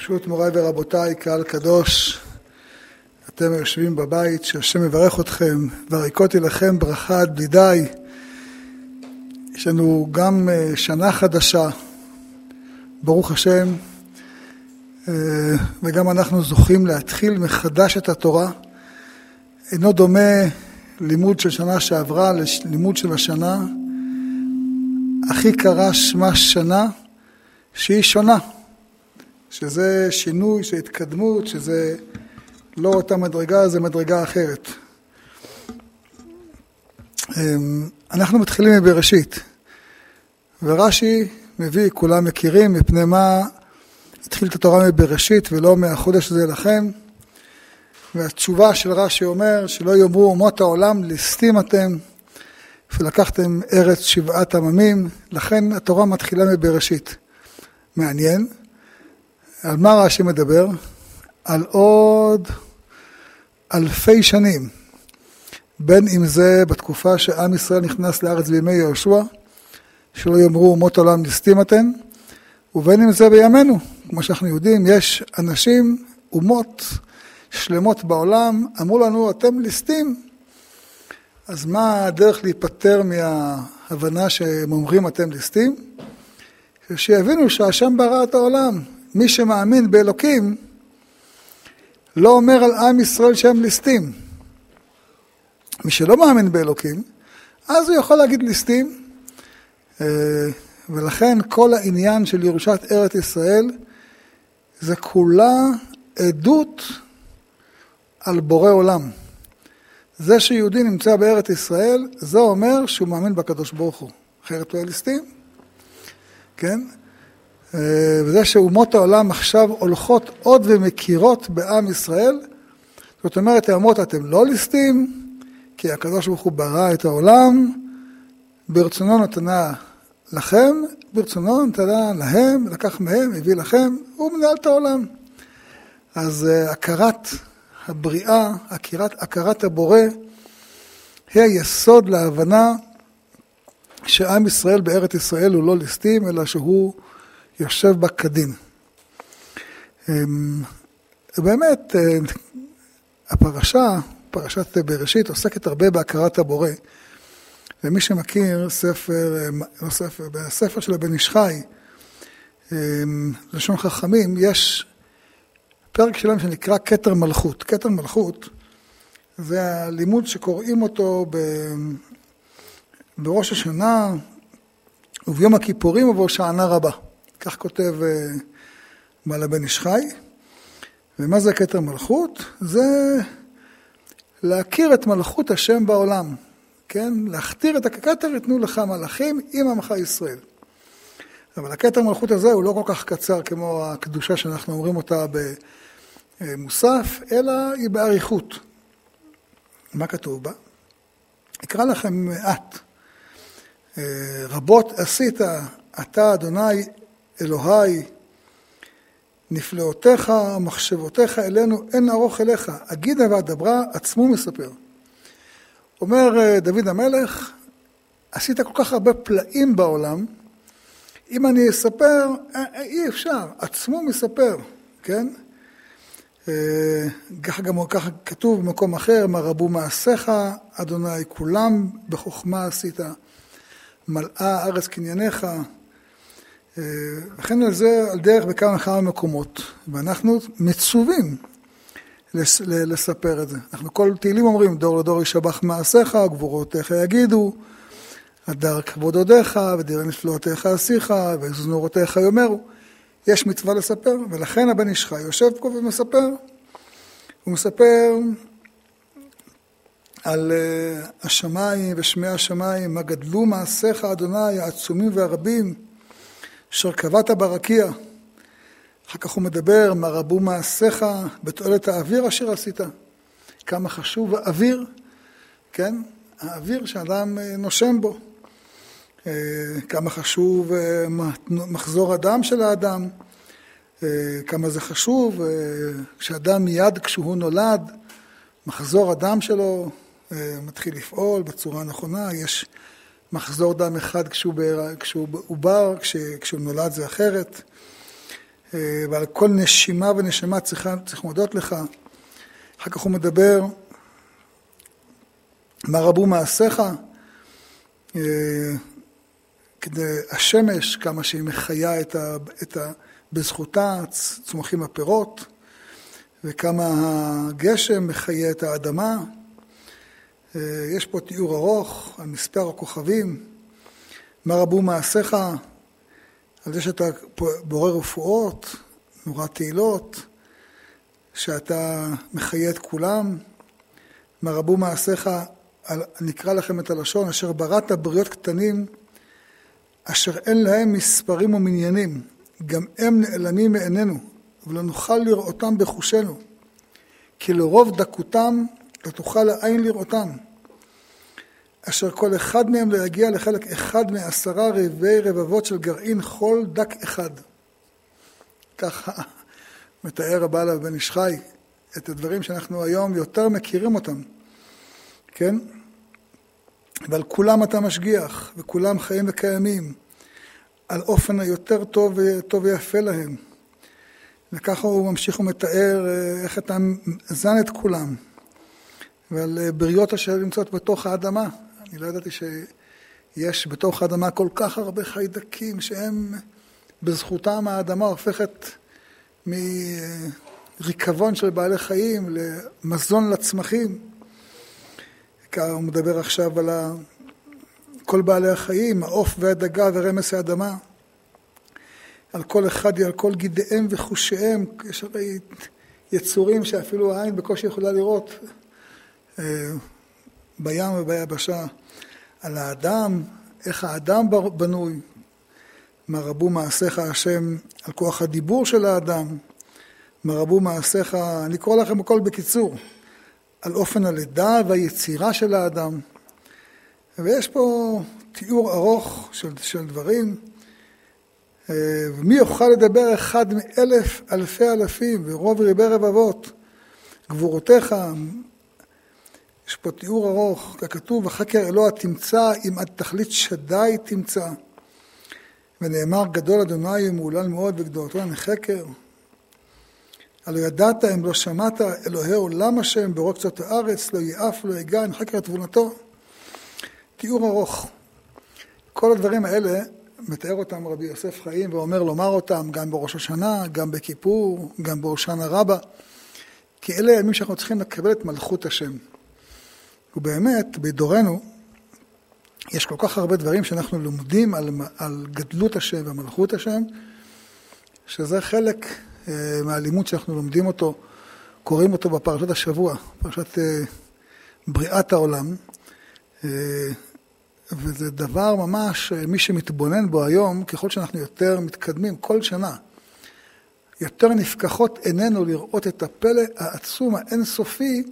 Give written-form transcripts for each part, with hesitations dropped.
ברשות מוריי ורבותיי, קהל קדוש, אתם יושבים בבית, שהשם מברך אתכם, והריקותי לכם ברכה בלי די. יש לנו גם שנה חדשה, ברוך השם, וגם אנחנו זוכים להתחיל מחדש את התורה. אינו דומה לימוד של שנה שעברה ללימוד של השנה. הכי קרה שמה שנה שהיא שונה, שזה שינוי, שזה התקדמות, שזה לא אותה מדרגה, זה מדרגה אחרת. אנחנו מתחילים מבראשית, ורש"י מביא, כולם מכירים, מפני מה התחיל את התורה מבראשית ולא מהחודש הזה לכם. והתשובה של רש"י אומר שלא יאמרו אומות העולם ליסטים אתם ולקחתם ארץ שבעת עממים, לכן התורה מתחילה מבראשית. מעניין, על מה רש"י מדבר? על עוד אלפי שנים, בין אם זה בתקופה שעם ישראל נכנס לארץ בימי יהושע, שלא יאמרו אומות העולם ליסטים אתם, ובין אם זה בימינו, כמו שאנחנו יודעים, יש אנשים, אומות שלמות בעולם, אמרו לנו אתם ליסטים. אז מה הדרך להיפטר מההבנה שהם אומרים אתם ליסטים? שיבינו שהשם ברא את העולם. מי שמאמין באלוקים לא אומר על עם ישראל שהם ליסטים. מי שלא מאמין באלוקים, אז הוא יכול להגיד ליסטים. ולכן כל העניין של ירושת ארץ ישראל זה כולה עדות על בורא עולם. זה שיהודי נמצא בארץ ישראל, זה אומר שהוא מאמין בקדוש ברוך הוא. אחרת הוא היה ליסטים. כן? וזה שאומות העולם עכשיו הולכות עוד ומכירות בעם ישראל, זאת אומרת, הן אומרות, אתם לא ליסטים, כי הקדוש ברוך הוא ברא את העולם, ברצונו נתנה לכם, ברצונו נתנה להם, לקח מהם, הביא לכם, הוא מנהל את העולם. אז הכרת הבריאה, הכרת הבורא, היא היסוד להבנה שעם ישראל בארץ ישראל הוא לא ליסטים, אלא שהוא יושב בה כדין. באמת, פרשת בראשית, עוסקת הרבה בהכרת הבורא. ומי שמכיר בספר של הבן איש חי, לשון חכמים, יש פרק שלהם שנקרא כתר מלכות. כתר מלכות זה הלימוד שקוראים אותו בראש השנה וביום הכיפורים ובהושענא רבה. כך כותב בעל הבן איש חי. ומה זה כתר מלכות? זה להכיר את מלכות השם בעולם. כן? להכתיר את הכתר יתנו לך מלאכים עם עמך ישראל. אבל הכתר מלכות הזה הוא לא כל כך קצר כמו הקדושה שאנחנו אומרים אותה במוסף, אלא היא באריכות. מה כתוב בה? אקרא לכם מעט. רבות עשית, אתה אדוני אלוהי, נפלאותיך, מחשבותיך אלינו, אין ארוך אליך. אגידה ואדברה, עצמו מספר. אומר דוד המלך, עשית כל כך הרבה פלאים בעולם, אם אני אספר, אי אפשר, עצמו מספר, כן? ככה כתוב במקום אחר, מה רבו מעשיך, אדוני, כולם בחוכמה עשית, מלאה הארץ קנייניך, וכן על זה, על דרך בכמה מקומות, ואנחנו מצווים לספר את זה. אנחנו כל תהילים אומרים, דור לדור ישבח מעשיך, גבורותיך יגידו, הדר כבוד עודיך, ודברי נפלאותיך עשיך, וזנורותיך יאמרו. יש מצווה לספר, ולכן הבן איש חי יושב פה ומספר. הוא מספר על השמיים ושמי השמיים, מה גדלו מעשיך אדוני, העצומים והרבים, אשר קבעת ברקיע. אחר כך הוא מדבר, מה רבו מעשיך בתועלת האוויר אשר עשית. כמה חשוב האוויר, כן? האוויר שאדם נושם בו. כמה חשוב מחזור הדם של האדם. כמה זה חשוב כשאדם מיד כשהוא נולד, מחזור הדם שלו מתחיל לפעול בצורה נכונה. יש מחזור דם אחד כשהוא עובר, כשהוא נולד זה אחרת. ועל כל נשימה ונשמה צריך להודות לך. אחר כך הוא מדבר, מה רבו מעשיך, כדי השמש, כמה שהיא מחיה בזכותה צומחים הפירות, וכמה הגשם מחיה את האדמה. יש פה תיאור ארוך על מספר הכוכבים, מה רבו מעשיך, על זה שאתה בורא רפואות, נורא תהילות, שאתה מחיה את כולם. מה רבו מעשיך, נקרא לכם את הלשון, אשר בראת בריות קטנים, אשר אין להם מספרים ומניינים, גם הם נעלמים מעינינו, ולא נוכל לראותם בחושנו, כי לרוב דקותם לא תוכל לעין לראותם, אשר כל אחד מהם לא יגיע לחלק אחד מ10 רבעי רבבות של גרעין חול דק אחד. ככה מתאר הבעל הבן איש חי את הדברים שאנחנו היום יותר מכירים אותם, כן? ועל כולם אתה משגיח, וכולם חיים וקיימים, על אופן היותר טוב ויפה להם. וככה הוא ממשיך ומתאר איך אתה זן את כולם, ועל בריות אשר נמצאות בתוך האדמה. אני לא ידעתי שיש בתוך האדמה כל כך הרבה חיידקים שהם בזכותם האדמה הופכת מריקבון של בעלי חיים למזון לצמחים. הוא מדבר עכשיו על כל בעלי החיים, העוף והדגה ורמס האדמה, על כל אחד, על כל גידיהם וחושיהם. יש הרי יצורים שאפילו העין בקושי יכולה לראות בים וביבשה. על האדם, איך האדם בנוי, מה רבו מעשיך השם, על כוח הדיבור של האדם, מה רבו מעשיך, אני קורא לכם הכל בקיצור, על אופן הלידה והיצירה של האדם. ויש פה תיאור ארוך של דברים, ומי יוכל לדבר אחד מ1,000 אלפי אלפים ורוב רבי רבבות, גבורותיך. יש פה תיאור ארוך, ככתוב, החקר אלוה תמצא, אם עד תכלית שדי תמצא. ונאמר, גדול אדוני ומהולל מאוד וגדולתו לחקר. הלא ידעת אם לא שמעת, אלוהי עולם השם ברוב קצות הארץ, לא יעף, לא יגע, אין חקר את תבונתו. תיאור ארוך. כל הדברים האלה מתאר אותם רבי יוסף חיים ואומר לומר אותם גם בראש השנה, גם בכיפור, גם בהושענא רבה, כי אלה הימים שאנחנו צריכים לקבל את מלכות השם. ובאמת, בדורנו, יש כל כך הרבה דברים שאנחנו לומדים על גדלות השם ומלכות השם, שזה חלק מהלימוד שאנחנו לומדים אותו, קוראים אותו בפרשת השבוע, פרשת בריאת העולם, וזה דבר ממש, מי שמתבונן בו היום, ככל שאנחנו יותר מתקדמים כל שנה, יותר נפקחות עינינו לראות את הפלא העצום האינסופי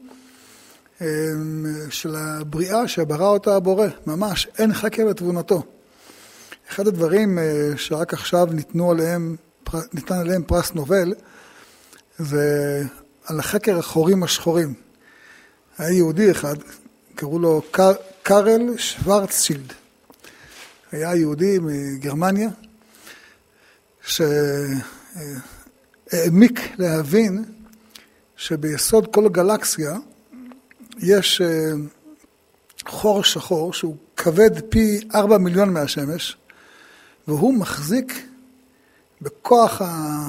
של הבריאה שברא אותה הבורא, ממש אין חקר לתבונתו. אחד הדברים שרק עכשיו ניתן עליהם פרס נובל, זה על החקר החורים השחורים. היה יהודי אחד, קראו לו קארל שוורצשילד. היה יהודי מגרמניה, שהעמיק להבין שביסוד כל גלקסיה יש חור שחור שהוא כבד פי 4 מיליון מהשמש, והוא מחזיק בכוח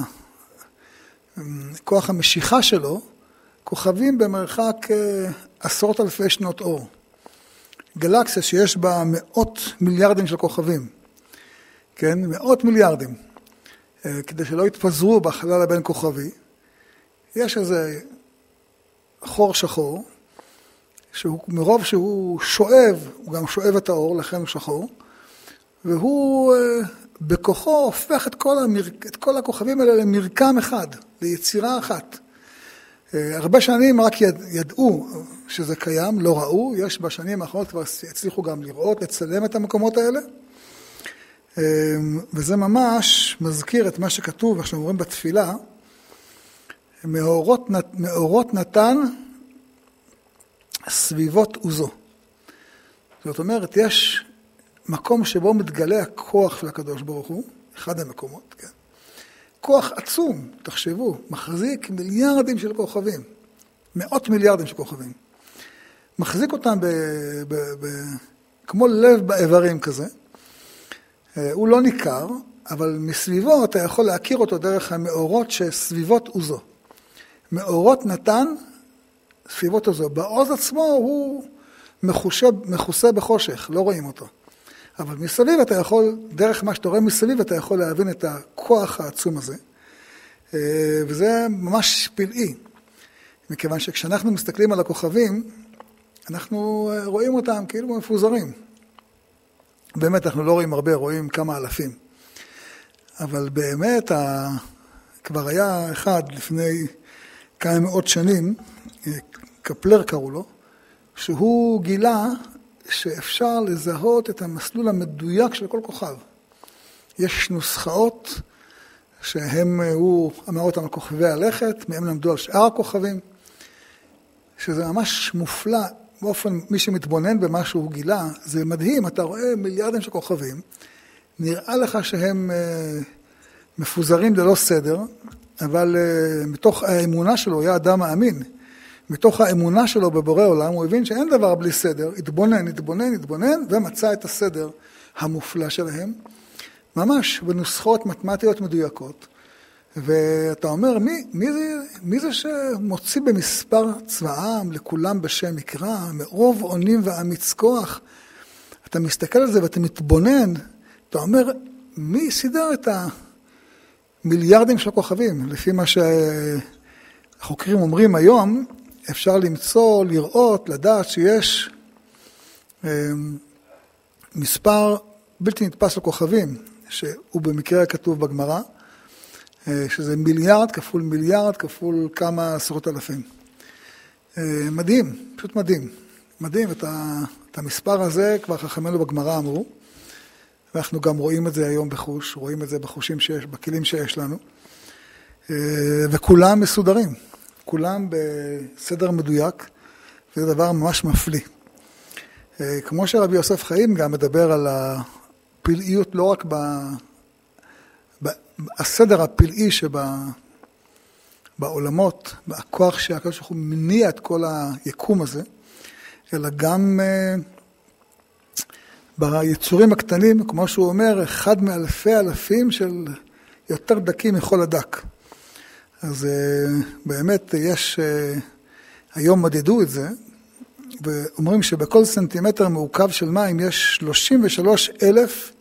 המשיכה שלו, כוכבים במרחק 10,000 שנות אור. גלקסיה שיש בה 100 מיליארדים של כוכבים, כן? 100 מיליארדים. כדי שלא יתפזרו בחלל הבין כוכבי, יש איזה חור שחור, מרוב שהוא שואב, הוא גם שואב את האור, לכן הוא שחור, והוא בכוחו הופך את כל הכוכבים האלה למרקם אחד, ליצירה אחת. הרבה שנים רק ידעו שזה קיים, לא ראו, יש בשנים האחרונות כבר הצליחו גם לראות, לצלם את המקומות האלה, וזה ממש מזכיר את מה שכתוב, אנחנו אומרים בתפילה, מאורות נתן סביבות עוזו. זאת אומרת, יש מקום שבו מתגלה הכוח של הקדוש ברוך הוא, אחד המקומות, כן? כוח עצום, תחשבו, מחזיק מיליארדים של כוכבים, מאות מיליארדים של כוכבים. מחזיק אותם כמו לב באיברים כזה. הוא לא ניכר, אבל מסביבו אתה יכול להכיר אותו דרך המאורות שסביבות עוזו. מאורות נתן סביבות עוזו. בעוז עצמו הוא מכוסה בחושך, לא רואים אותו. אבל מסביב אתה יכול, דרך מה שאתה רואה מסביב, אתה יכול להבין את הכוח העצום הזה. וזה ממש פלאי. מכיוון שכשאנחנו מסתכלים על הכוכבים, אנחנו רואים אותם כאילו מפוזרים. באמת אנחנו לא רואים הרבה, רואים כמה אלפים. אבל באמת כבר היה אחד לפני כמה מאות שנים, קפלר קראו לו, שהוא גילה שאפשר לזהות את המסלול המדויק של כל כוכב. יש נוסחאות הוא אמר אותם על כוכבי הלכת, מהם למדו על שאר הכוכבים, שזה ממש מופלא, באופן מי שמתבונן במה שהוא גילה, זה מדהים, אתה רואה מיליארדים של כוכבים, נראה לך שהם מפוזרים ללא סדר, אבל מתוך האמונה שלו, הוא היה אדם מאמין, מתוך האמונה שלו בבורא עולם, הוא הבין שאין דבר בלי סדר, התבונן, ומצא את הסדר המופלא שלהם, ממש בנוסחאות מתמטיות מדויקות, ואתה אומר, מי זה שמוציא במספר צבאם לכולם בשם מקרא, מרוב עונים ואמיץ כוח? אתה מסתכל על זה ואתה מתבונן, אתה אומר, מי סידר את המיליארדים של הכוכבים? לפי מה שהחוקרים אומרים היום, אפשר למצוא, לראות, לדעת שיש מספר בלתי נתפס לכוכבים, שהוא במקרה כתוב בגמרא, שזה מיליארד כפול כמה עשרות אלפים. מדהים, פשוט מדהים. מדהים, את המספר הזה כבר חכמינו בגמרא אמרו, ואנחנו גם רואים את זה היום בחוש, רואים את זה בחושים שיש, בכלים שיש לנו, וכולם מסודרים, כולם בסדר מדויק, וזה דבר ממש מפליא. כמו שרבי יוסף חיים גם מדבר על הפלאיות, לא רק הסדר הפלאי שבעולמות, בכוח שהקדוש ברוך הוא מניע את כל היקום הזה, אלא גם ביצורים הקטנים, כמו שהוא אומר, אחד מאלפי אלפים של יותר דקים מכל הדק. אז באמת יש, היום מדדו את זה, ואומרים שבכל סנטימטר מעוקב של מים יש 33,000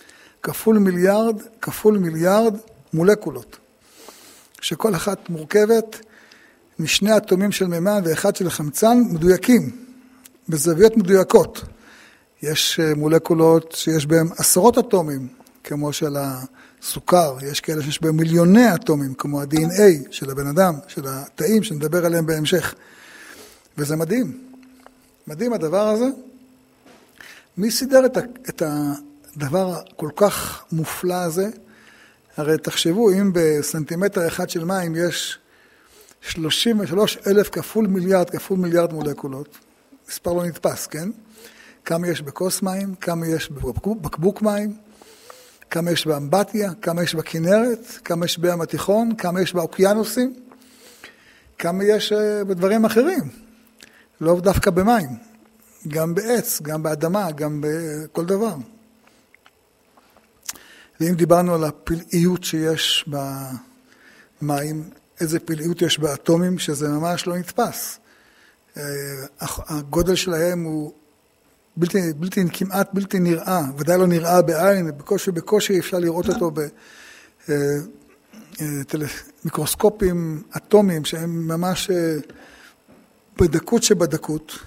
כפול מיליארד מולקולות, שכל אחת מורכבת משני אטומים של מימן ואחד של חמצן מדויקים, בזוויות מדויקות. יש מולקולות שיש בהם עשרות אטומים, כמו של הסוכר, יש כאלה שיש בהם מיליוני אטומים, כמו ה-DNA של הבן אדם, של התאים שנדבר עליהם בהמשך. וזה מדהים. מדהים הדבר הזה. מי סידר את הדבר כל כך מופלא הזה? הרי תחשבו, אם בסנטימטר אחד של מים יש 33,000 כפול מיליארד מולקולות, מספר לא נתפס, כן? כמה יש בכוס מים, כמה יש בבקבוק מים, כמה יש באמבטיה, כמה יש בכנרת, כמה יש בים התיכון, כמה יש באוקיינוסים, כמה יש בדברים אחרים, לא דווקא במים, גם בעץ, גם באדמה, גם בכל דבר. ואם דיברנו על הפלאיות שיש במים, איזה פלאיות יש באטומים, שזה ממש לא נתפס. הגודל שלהם הוא כמעט בלתי נראה, ודאי לא נראה בעין, בקושי אפשר לראות אותו במיקרוסקופים אטומיים, שהם ממש בדקות שבדקות,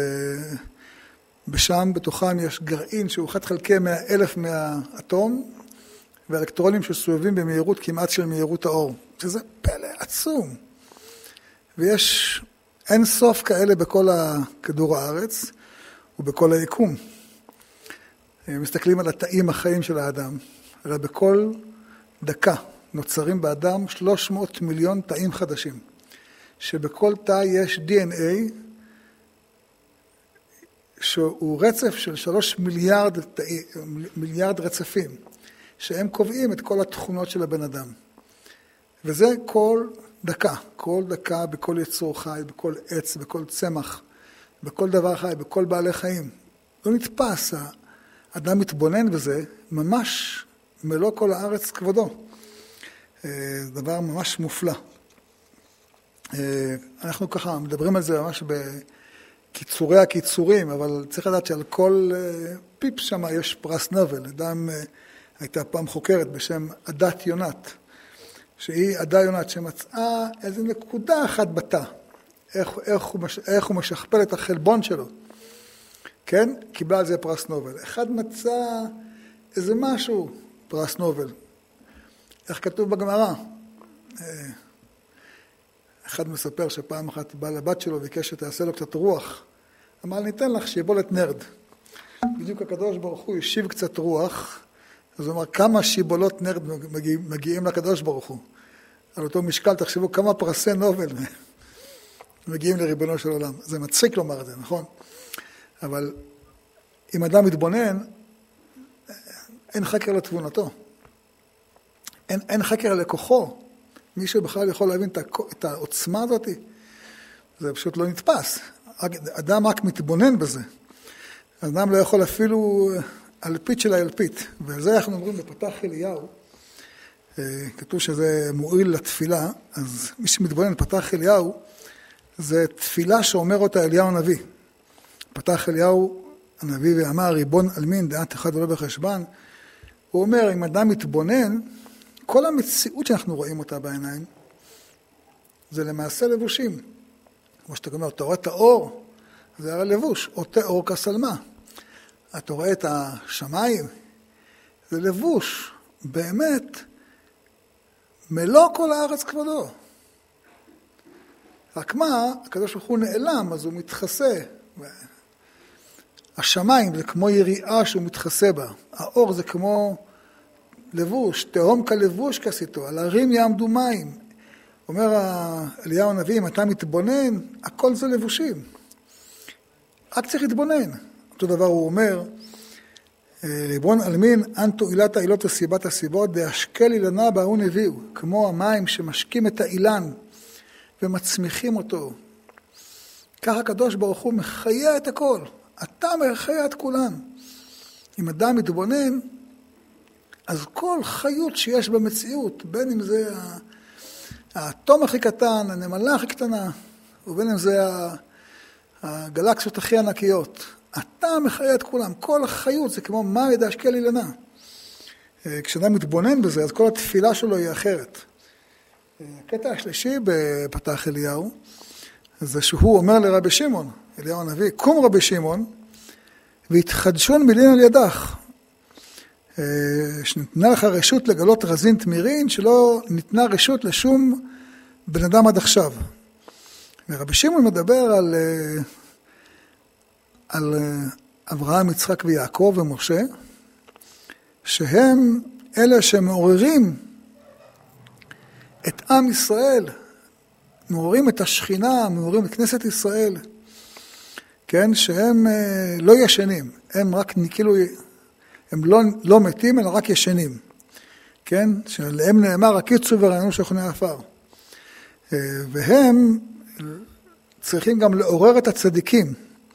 ובשם בתוכם יש גרעין שהוא 1/100,000 מהאטום, והאלקטרונים שסובבים במהירות כמעט של מהירות האור, שזה פלא עצום. ויש אין סוף כאלה בכל כדור הארץ ובכל היקום. מסתכלים על התאים החיים של האדם, הרי בכל דקה נוצרים באדם 300 מיליון תאים חדשים, שבכל תא יש DNA שהוא רצף של 3 מיליארד רצפים, שהם קובעים את כל התכונות של הבן אדם. וזה כל דקה בכל יצור חי, בכל עץ, בכל צמח, בכל דבר חי, בכל בעלי חיים. לא נתפס, האדם מתבונן בזה, ממש מלוא כל הארץ כבודו. דבר ממש מופלא. אנחנו ככה מדברים על זה ממש בקיצורי הקיצורים, אבל צריך לדעת שעל כל פיפ שם יש פרס נובל. אדם הייתה פעם חוקרת בשם עדת יונת, שהיא עדה יונת שמצאה איזו נקודה אחת בתא, איך הוא משכפל את החלבון שלו. כן? קיבלה על זה פרס נובל. אחד מצא איזה משהו, פרס נובל. איך כתוב בגמרא? אחד מספר שפעם אחת בא לבת שלו וביקש שתעשה לו קצת רוח. אמר, ניתן לך שיבולת נרד. בדיוק הקדוש ברוך הוא השיב קצת רוח, אז הוא אמר, כמה שיבולות נרד מגיעים לקדוש ברוך הוא. על אותו משקל, תחשבו כמה פרסי נובל מגיעים לריבונו של עולם. זה מצחיק לומר את זה, נכון? אבל אם אדם מתבונן, אין חקר לתבונתו. אין חקר לכוחו. מישהו בכלל יכול להבין את העוצמה הזאת? זה פשוט לא נתפס. אדם רק מתבונן בזה. אדם לא יכול אפילו אלפית של האלפית. וזה אנחנו אומרים בפתח אליהו. כתוב שזה מועיל לתפילה. אז מי שמתבונן בפתח אליהו, זה תפילה שאומר אותה אליהו הנביא. פתח אליהו הנביא ואמר, ריבון אלמין, דעת אחד ולא בחשבן. הוא אומר, אם אדם מתבונן, כל המציאות שאנחנו רואים אותה בעיניים, זה למעשה לבושים. כמו שאתה אומר, אתה רואה את האור, זה הרי לבוש, או תאור כסלמה. אתה רואה את השמיים, זה לבוש, באמת, מלוא כל הארץ כבודו. רק מה, הקדוש ברוך הוא נעלם, אז הוא מתחסה. השמיים זה כמו יריעה שהוא מתחסה בה. האור זה כמו לבוש, תהום כלבוש כסיתו, על הרים יעמדו מים. אומר אליהו הנביא, אם אתה מתבונן, הכל זה לבושים. רק צריך להתבונן. אותו דבר הוא אומר, ריבון אלמין, אנטו עילת העילות וסיבת הסיבות, דהשקל אילנה בהוא נביאו, כמו המים שמשקים את האילן ומצמיחים אותו. ככה הקדוש ברוך הוא מחיה את הכל. אתה מחיה את כולם. אם אדם מתבונן, אז כל חיות שיש במציאות, בין אם זה האטום הכי קטן, הנמלה הכי קטנה, ובין אם זה הגלקסיות הכי ענקיות, אתה מחיה את כולם. כל החיות זה כמו מים דהשקל אילנה. כשאדם מתבונן בזה, אז כל התפילה שלו היא אחרת. הקטע השלישי בפתח אליהו, זה שהוא אומר לרבי שמעון, אליהו הנביא, קום רבי שמעון, והתחדשון מילים על ידך. שניתנה לך רשות לגלות רזין תמירין, שלא ניתנה רשות לשום בן אדם עד עכשיו. ורבי שמעון מדבר על אברהם, יצחק ויעקב ומשה, שהם אלה שמעוררים את עם ישראל, מעוררים את השכינה, מעוררים את כנסת ישראל, כן, שהם לא ישנים, הם רק כאילו, הם לא מתים, אלא רק ישנים, כן, שלהם נאמר, הקיצו ורענו שכוני עפר. והם צריכים גם לעורר את הצדיקים,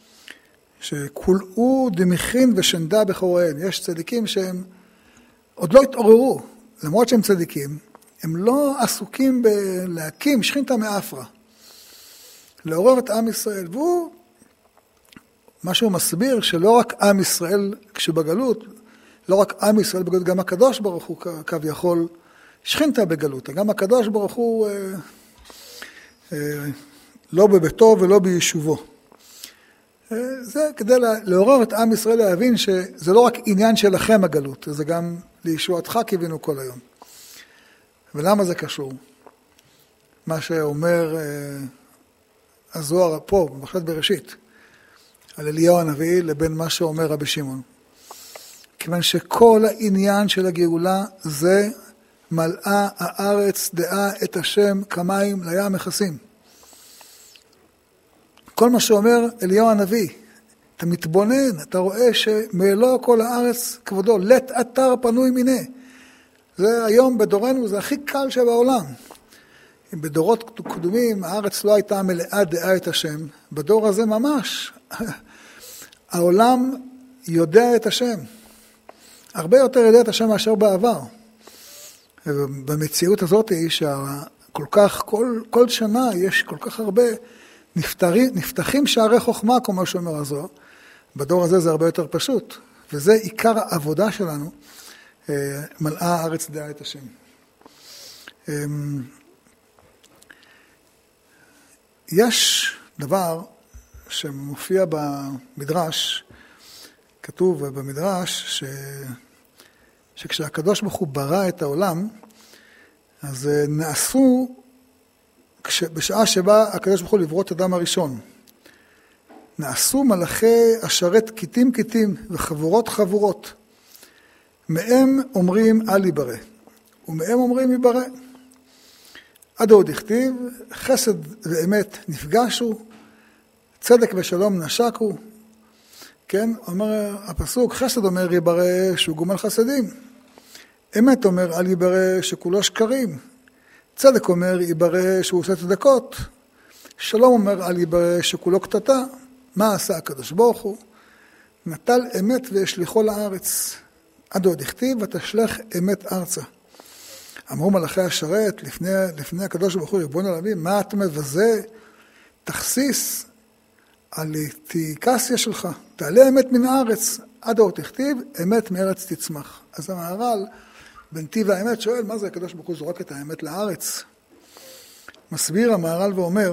שכולאו דמיכין ושנדה בחוריהם. יש צדיקים שהם עוד לא התעוררו, למרות שהם צדיקים, הם לא עסוקים בלהקים שכינתא מאפרא, לעורר את עם ישראל. והוא, מה שהוא מסביר, שלא רק עם ישראל כשבגלות, לא רק עם ישראל בגלות, גם הקדוש ברוך הוא כביכול שכינתא בגלות. גם הקדוש ברוך הוא לא בביתו ולא ביישובו. זה כדי לעורר את עם ישראל להבין שזה לא רק עניין שלכם הגלות, זה גם לישועתך קיווינו כל היום. ולמה זה קשור? מה שאומר הזוהר פה, בפרשת בראשית, על אליהו הנביא לבין מה שאומר רבי שמעון. כיוון שכל העניין של הגאולה זה מלאה הארץ דעה את השם כמים לים מכסים. כל מה שאומר אליהו הנביא, אתה מתבונן, אתה רואה שמלוא כל הארץ כבודו, לית אתר פנוי מיני. זה היום בדורנו, זה הכי קל שבעולם. בדורות קודמים הארץ לא הייתה מלאה דעה את השם. בדור הזה ממש העולם יודע את השם. הרבה יותר יודע את השם מאשר בעבר. במציאות הזאת היא שכל כך, כל שנה יש כל כך הרבה נפתחים שערי חוכמה, כמו שאומר הזוהר. בדור הזה זה הרבה יותר פשוט. וזה עיקר העבודה שלנו, מלאה הארץ דעה את השם. יש דבר שמופיע במדרש, כתוב במדרש, שכשהקדוש ברוך הוא ברא את העולם, אז נעשו, בשעה שבה הקדוש ברוך הוא לברוא את האדם הראשון, נעשו מלאכי השרת כיתים כיתים וחבורות חבורות. מהם אומרים אל יברא, ומהם אומרים יברא. עד עוד הכתיב, חסד ואמת נפגשו, צדק ושלום נשקו. כן, אומר הפסוק, חסד אומר יברא שהוא גומל חסדים. אמת אומר אל יברא שכולו שקרים. צדק אומר יברא שהוא עושה צדקות. שלום אומר אל יברא שכולו קטטה. מה עשה הקדוש ברוך הוא? נטל אמת והשליחו לארץ. עד עוד הכתיב ותשלח אמת ארצה. אמרו מלאכי השרת לפני הקדוש ברוך הוא ריבון העולמים, מה אתה מבזה? תכסיס על תיקסיה שלך, תעלה אמת מן הארץ. עד עוד הכתיב אמת מארץ תצמח. אז המהר"ל בנתיב האמת שואל, מה זה הקדוש ברוך הוא זורק את האמת לארץ? מסביר המהר"ל ואומר,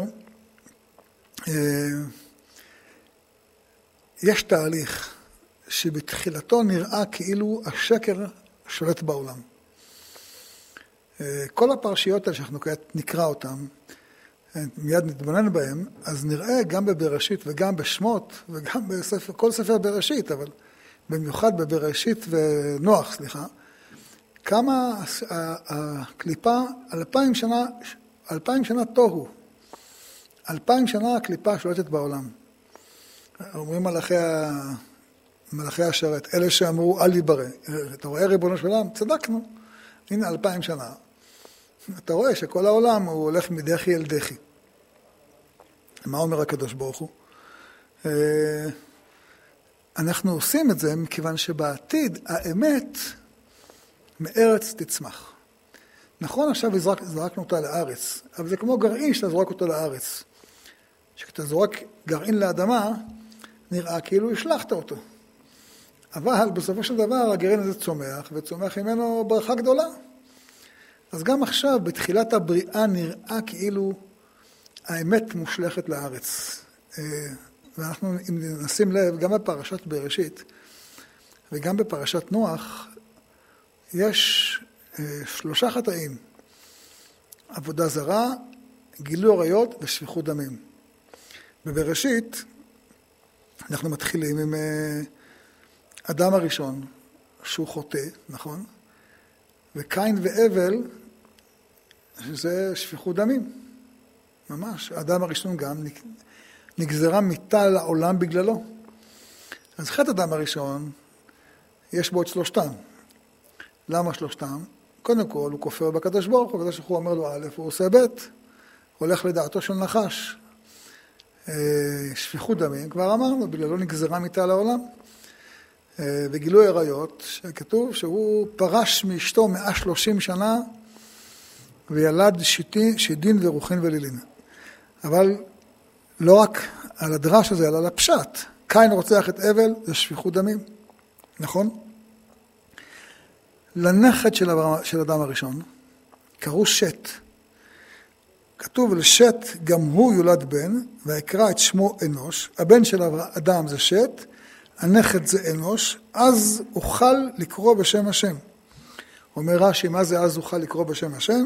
יש תהליך שבתחילתו נראה כאילו השקר שולט בעולם. כל הפרשיות האלה שאנחנו נקרא אותן, מיד נתבונן בהם, אז נראה גם בבראשית וגם בשמות וגם כל ספר בראשית, אבל במיוחד בבראשית ונוח, כמה הקליפה, 2000 שנה תוהו. 2000 שנה הקליפה שולטת בעולם. אומרים מלאכי השרת, אלה שאמרו אל יברא. אתה רואה ריבונו של עולם? צדקנו. הנה 2000 שנה. אתה רואה שכל העולם הוא הולך מדחי אל דחי. מה אומר הקדוש ברוך הוא? אנחנו עושים את זה מכיוון שבעתיד האמת מארץ תצמח. נכון, עכשיו זרקנו אותה לארץ, אבל זה כמו גרעין שאתה זורק אותו לארץ. כשאתה זורק גרעין לאדמה, נראה כאילו השלחת אותו. אבל בסופו של דבר הגרעין הזה צומח, וצומח ממנו ברכה גדולה. אז גם עכשיו, בתחילת הבריאה, נראה כאילו האמת מושלכת לארץ. ואנחנו, אם נשים לב, גם בפרשת בראשית, וגם בפרשת נוח, יש 3 חטאים. עבודה זרה, גילוי עריות ושפיכות דמים. בבראשית, אנחנו מתחילים עם אדם הראשון, שהוא חוטא, נכון? וקין והבל, שזה שפיכות דמים. ממש, האדם הראשון גם נגזרה מיתה לעולם בגללו. אז חטא אדם הראשון, יש בו את 3. למה 3? קודם כל, הוא כופר בקדוש ברוך הוא, הקדוש ברוך הוא אומר לו א', הוא עושה ב', הולך לדעתו של נחש. שפיכות דמים, כבר אמרנו, בגללו נגזרה מיתה לעולם. וגילוי עריות, שכתוב שהוא פרש מאשתו 130 שנה, וילד שדין ורוחין ולילין. אבל לא רק על הדרש הזה, אלא על הפשט. קין רוצח את הבל, זה שפיכות דמים. נכון? לנכד של אדם הראשון, קראו שת. כתוב לשת, גם הוא יולד בן, ויקרא את שמו אנוש. הבן של אדם זה שת, הנכד זה אנוש, אז אוכל לקרוא בשם השם. אומר רש"י, מה זה אז אוכל לקרוא בשם השם?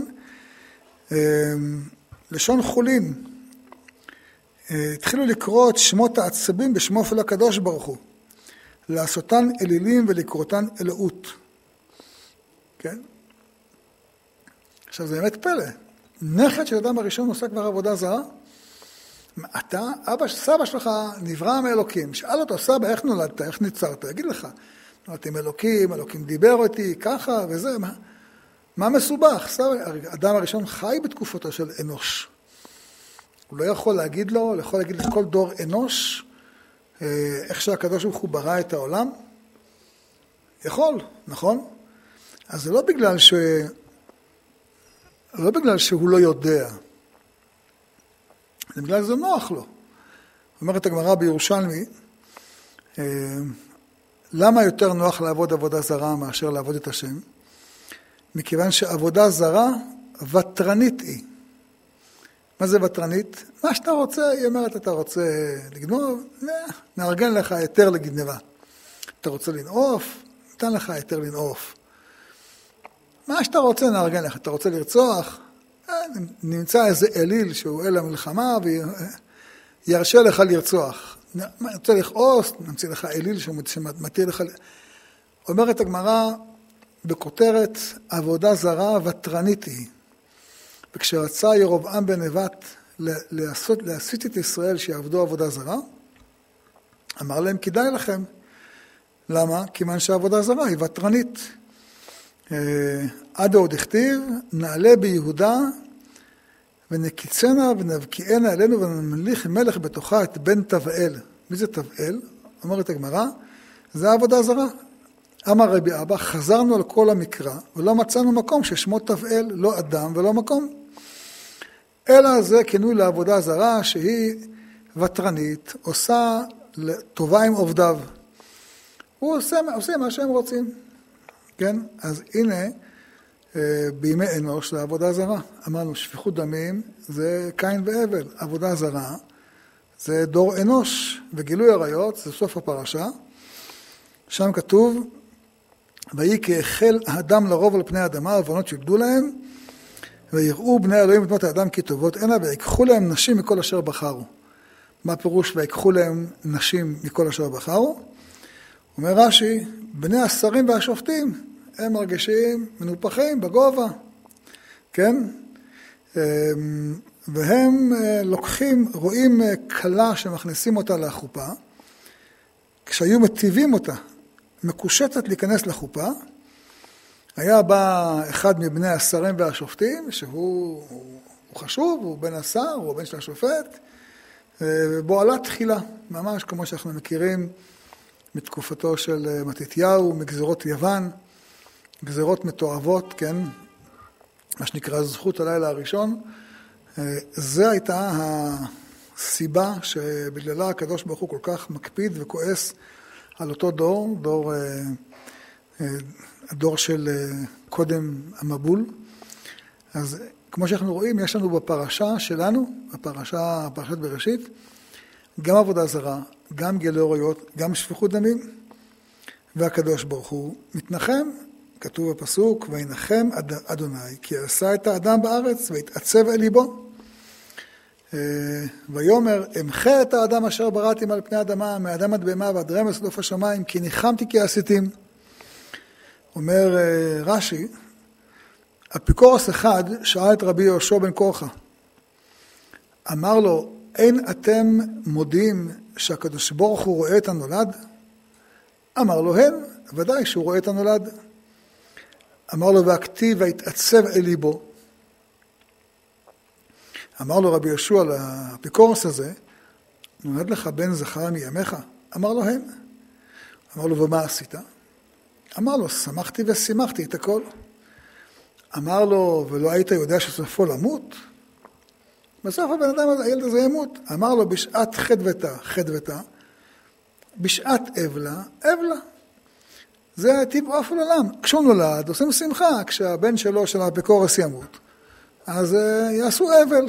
לשון חולין. התחילו לקרוא את שמות העצבים בשמו של הקדוש ברוך הוא. לעשותן אלילים ולקרותן אלוהות. כן? עכשיו זה באמת פלא. נכד של אדם הראשון עושה כבר עבודה זרה. אתה, סבא שלך נברא מאלוקים. שאל אותו, סבא, איך נולדת? איך ניצרת? יגיד לך, נולדתי עם אלוקים, אלוקים דיבר אותי, ככה וזה. מה מסובך? האדם הראשון חי בתקופתו של אנוש. הוא לא יכול להגיד לו, הוא יכול להגיד לכל דור אנוש, איך שהקדוש ברוך הוא ברא את העולם? יכול, נכון? אז זה לא בגלל שהוא לא יודע. זה בגלל שזה נוח לו. אומרת הגמרא בירושלמי, למה יותר נוח לעבוד עבודה זרה מאשר לעבוד את השם? מכיוון שעבודה זרה ותרנית היא. מה זה ותרנית? מה שאתה רוצה, היא אומרת, אתה רוצה לגנוב, נארגן לך היתר לגנבה. אתה רוצה לנעוף, ניתן לך היתר לנעוף. מה שאתה רוצה נארגן לך, אתה רוצה לרצוח, נמצא איזה אליל שהוא אל המלחמה וירשה לך לרצוח. נמצא לכעוס, נמצא לך אליל שמתיר לך. אומרת הגמרא בכותרת, עבודה זרה ותרנית היא. וכשרצה ירבעם בן נבט להסית את ישראל שיעבדו עבודה זרה, אמר להם כדאי לכם. למה? כיוון שהעבודה זרה היא ותרנית. עד עוד הכתיב, נעלה ביהודה ונקיצנה ונבקיענה אלינו ונמליך מלך בתוכה את בן תבעל. מי זה תבעל? אומרת הגמרא, זה העבודה זרה. אמר רבי אבא, חזרנו על כל המקרא ולא מצאנו מקום ששמו תבעל, לא אדם ולא מקום. אלא זה כינוי לעבודה זרה שהיא ותרנית, עושה טובה עם עובדיו. הוא עושה מה שהם רוצים. כן? אז הנה, בימי אנוש זה עבודה זרה. אמרנו, שפיכות דמים זה קין והבל. עבודה זרה זה דור אנוש, וגילוי עריות זה סוף הפרשה. שם כתוב, ויהי כי החל האדם לרוב על פני האדמה, ובנות שיגדו להם, ויראו בני אלוהים את בנות האדם כי טובות הנה, ויקחו להם נשים מכל אשר בחרו. מה פירוש ויקחו להם נשים מכל אשר בחרו? אומר רש"י, בני השרים והשופטים, הם מרגישים מנופחים בגובה, כן? והם לוקחים, רואים כלה שמכניסים אותה לחופה, כשהיו מטיבים אותה, מקושטת להיכנס לחופה, היה בא אחד מבני השרים והשופטים, שהוא חשוב, הוא בן השר, הוא בן של השופט, ובו עלה תחילה, ממש כמו שאנחנו מכירים מתקופתו של מתתיהו, מגזרות יוון, גזרות מתועבות, כן? מה שנקרא זכות הלילה הראשון. זה הייתה הסיבה שבגללה הקדוש ברוך הוא כל כך מקפיד וכועס על אותו דור, הדור של קודם המבול. אז כמו שאנחנו רואים, יש לנו בפרשה שלנו, פרשת בראשית, גם עבודה זרה, גם גילוי עריות, גם שפיכות דמים, והקדוש ברוך הוא מתנחם, כתוב בפסוק, וינחם אדוני, כי עשה את האדם בארץ והתעצב אל ליבו. ויאמר, אמחה את האדם אשר בראתי על פני האדמה, מאדם עד בהמה ועד רמס עד עוף השמיים, כי ניחמתי כי עשיתים. אומר רש"י, אפיקורוס אחד שאל את רבי יהושע בן קורחה, אמר לו, אין אתם מודיעים שהקדוש ברוך הוא רואה את הנולד? אמר לו, הן, ודאי שהוא רואה את הנולד. אמר לו, והכתיב והתעצב אל ליבו. אמר לו רבי יהושע לאפיקורוס הזה, נולד לך בן זכר מימיך? אמר לו, הן. אמר לו, ומה עשית? אמר לו, שמחתי ושימחתי את הכל. אמר לו, ולא היית יודע שסופו למות? בסוף הבן אדם, הילד הזה ימות. אמר לו, בשעת חדוותה, בשעת אבלה, אבלה. זה טבעו של עולם. כשהוא נולד, עושים שמחה. כשהבן שלו, של האפיקורוס ימות, אז יעשו אבל.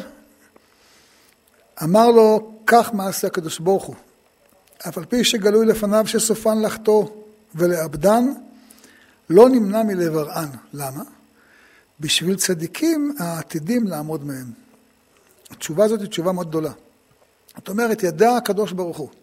אמר לו, כך מעשה הקדוש ברוך הוא. אף על פי שגלוי לפניו שסופן לחטוא ולאבדן, לא נמנע מלברען. למה? בשביל צדיקים העתידים לעמוד מהם. התשובה הזאת היא תשובה מאוד גדולה. זאת אומרת, ידע הקדוש ברוך הוא,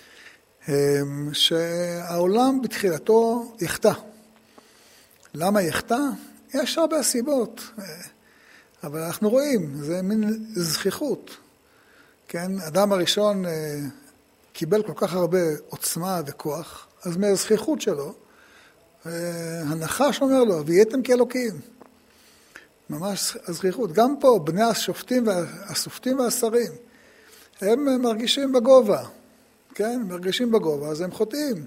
שהעולם בתחילתו יחטא. למה יחטא? יש הרבה סיבות, אבל אנחנו רואים, זה מין זכיחות. כן? אדם הראשון קיבל כל כך הרבה עוצמה וכוח, אז מהזכיחות שלו, הנחש אומר לו, והייתם כאלוקים. ממש הזכיחות. גם פה, בני השופטים והשרים, הם מרגישים בגובה, כן? מרגישים בגובה, אז הם חוטאים.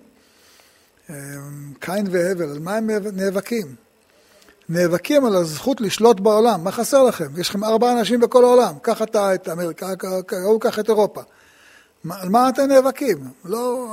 קין והבל, על מה הם נאבקים? נאבקים על הזכות לשלוט בעולם. מה חסר לכם? יש לכם 4 אנשים בכל העולם. קח אתה את אמריקה, הוא קח את אירופה. על מה אתם נאבקים? לא...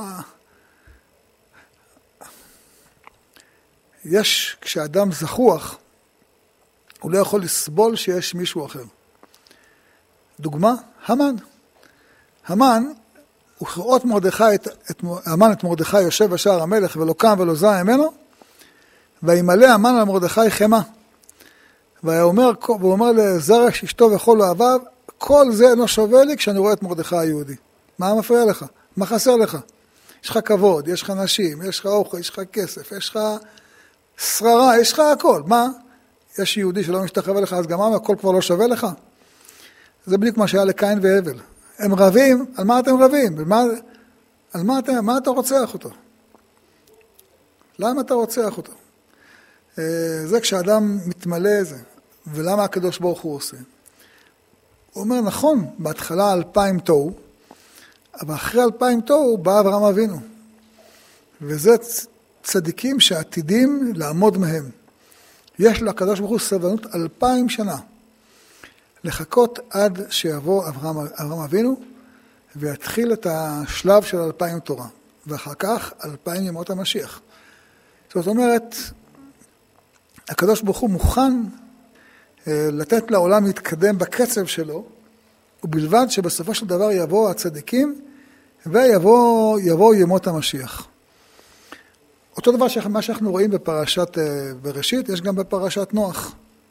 יש, כשאדם זכוח, הוא לא יכול לסבול שיש מישהו אחר. דוגמה, המן. המן, הוא כראות המן את מרדכי יושב בשער המלך ולא קם ולא זע ממנו, וימלא המן על מרדכי חמה. והוא אומר לזרש אשתו וכל אוהביו, כל זה אינו שווה לי כשאני רואה את מרדכי היהודי. מה מפריע לך? מה חסר לך? יש לך כבוד, יש לך נשים, יש לך אוכל, יש לך כסף, יש לך שררה, יש לך הכל. מה? יש יהודי שלא משתחווה לך, אז גם מה, הכל כבר לא שווה לך? זה בדיוק מה שהיה לקין והבל. הם רבים, על מה אתם רבים? על מה אתה רוצח אותו? למה אתה רוצח אותו? זה כשאדם מתמלא זה. ולמה הקדוש ברוך הוא עושה? הוא אומר, נכון, בהתחלה 2000 תוהו, אבל אחרי 2000 תוהו בא אברהם אבינו. וזה צדיקים שעתידים לעמוד מהם. יש לקדוש ברוך הוא סבלנות 2000 שנה. לחכות עד שיבוא אברהם אבינו, ויתחיל את השלב של 2000 תורה. ואחר כך 2000 ימות המשיח. זאת אומרת, הקדוש ברוך הוא מוכן לתת לעולם להתקדם בקצב שלו, ובלבד שבסופו של דבר יבוא הצדיקים, ויבוא ימות המשיח. אותו דבר מה שאנחנו רואים בפרשת בראשית, יש גם בפרשת נוח.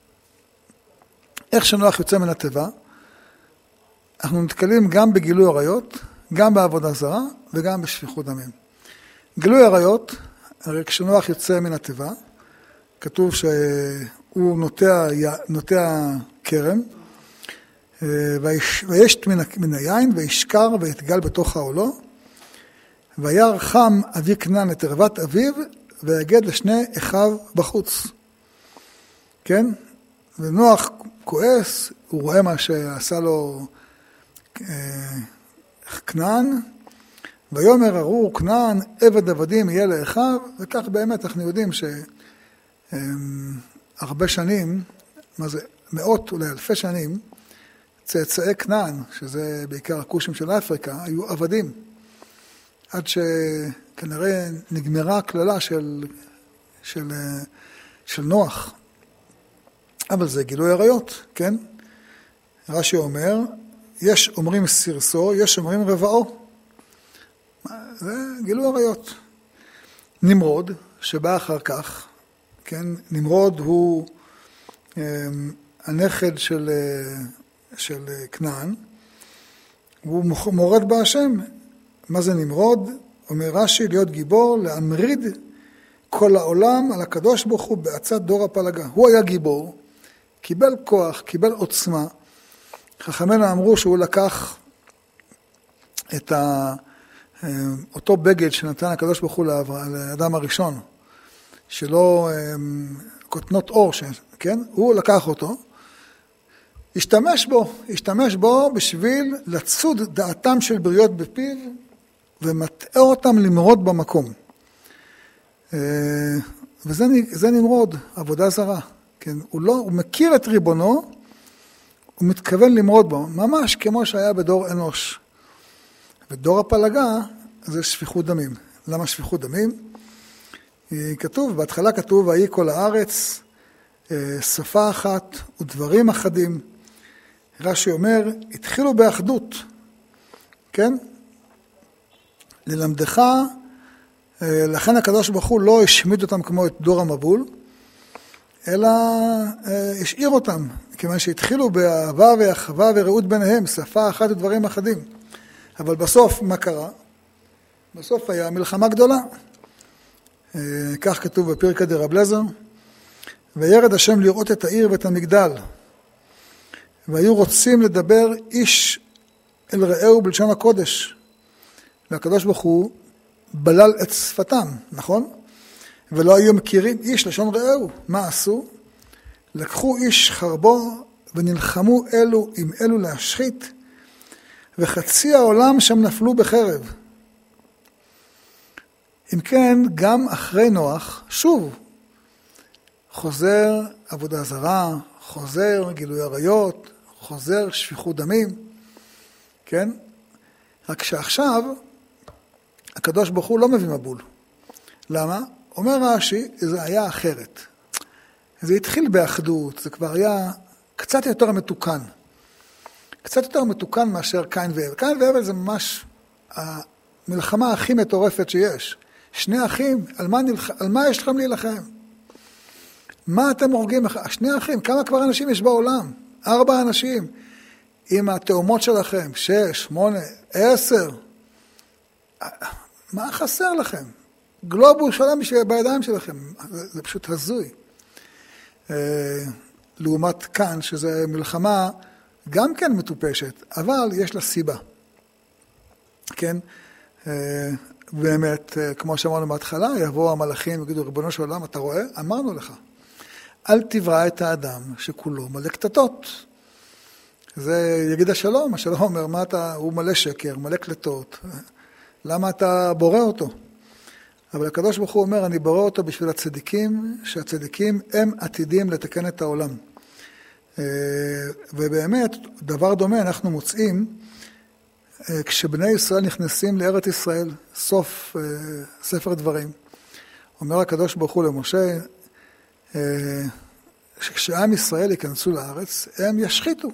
איך שנוח יוצא מן התיבה, אנחנו נתקלים גם בגילוי עריות, גם בעבודה זרה, וגם בשפיכות דמים. גילוי עריות, הרי כשנוח יוצא מן התיבה, כתוב שהוא נוטע כרם, וישת מן היין, וישכר ויתגל בתוך העולו, וירא חם אבי כנען את ערוות אביו, ויגד לשני אחיו בחוץ. כן? ונוח כועס, הוא רואה מה שעשה לו כנען, ויאמר ארור כנען, עבד עבדים יהיה לאחיו, וכך באמת אנחנו יודעים שהרבה שנים, מה זה, מאות אולי אלפי שנים, צאצאי כנען, שזה בעיקר הכושים של אפריקה, היו עבדים. עד שכנראה נגמרה הכללה של נוח. אבל זה גילוי עריות, כן? רש"י אומר, יש אומרים סרסו, יש אומרים רבעו. זה גילוי עריות. נמרוד, שבא אחר כך, כן? נמרוד הוא הנכד של כנען, הוא מורד בהשם. מה זה נמרוד? אומר רש"י, להיות גיבור, להמריד כל העולם על הקדוש ברוך הוא בעצת דור הפלגה. הוא היה גיבור, קיבל כוח, קיבל עוצמה. חכמינו אמרו שהוא לקח את אותו בגד שנתן הקדוש ברוך הוא לאדם הראשון, שלא כותנות אור, כן? הוא לקח אותו, השתמש בו בשביל לצוד דעתם של בריות בפיו, ומטעה אותם למרוד במקום. וזה נמרוד, עבודה זרה. כן? הוא מכיר את ריבונו, הוא מתכוון למרוד בו, ממש כמו שהיה בדור אנוש. ודור הפלגה זה שפיכות דמים. למה שפיכות דמים? בהתחלה כתוב, ויהי כל הארץ, שפה אחת ודברים אחדים. רש"י אומר, התחילו באחדות, כן? ללמדך, לכן הקדוש ברוך הוא לא השמיד אותם כמו את דור המבול, אלא השאיר אותם, כיוון שהתחילו באהבה ואחווה ורעות ביניהם, שפה אחת ודברים אחדים. אבל בסוף, מה קרה? בסוף היה מלחמה גדולה. כך כתוב בפרקא דרב אליעזר, וירד השם לראות את העיר ואת המגדל, והיו רוצים לדבר איש אל רעהו בלשון הקודש, והקדוש ברוך הוא בלל את שפתם, נכון? ולא היו מכירים איש לשון רעהו. מה עשו? לקחו איש חרבו ונלחמו אלו עם אלו להשחית, וחצי העולם שם נפלו בחרב. אם כן, גם אחרי נוח, שוב, חוזר עבודה זרה, חוזר גילוי עריות, חוזר שפיכות דמים, כן? רק שעכשיו, הקדוש ברוך הוא לא מביא מבול. למה? אומר רש"י, זה היה אחרת. זה התחיל באחדות, זה כבר היה קצת יותר מתוקן. קצת יותר מתוקן מאשר קין והבל. קין והבל זה ממש המלחמה הכי מטורפת שיש. שני אחים, על מה יש לכם להילחם? מה אתם הורגים? שני אחים, כמה כבר אנשים יש בעולם? 4 אנשים. עם התאומות שלכם, 6, 8, 10. מה חסר לכם? גלובוס שלם בידיים שלכם. זה פשוט הזוי. לעומת כאן, שזה מלחמה גם כן מטופשת, אבל יש לה סיבה. כן? באמת, כמו שאמרנו בהתחלה, יבואו המלאכים ויגידו, ריבונו של עולם, אתה רואה? אמרנו לך. אל תברא את האדם שכולו מלא קטטות. זה יגיד השלום. השלום אומר, מה אתה, הוא מלא שקר, מלא קטטות. למה אתה בורא אותו? אבל הקדוש ברוך הוא אומר, אני בורא אותו בשביל הצדיקים, שהצדיקים הם עתידים לתקן את העולם. ובאמת, דבר דומה אנחנו מוצאים, כשבני ישראל נכנסים לארץ ישראל, סוף ספר דברים. אומר הקדוש ברוך הוא למשה, שכשעם ישראל ייכנסו לארץ, הם ישחיתו.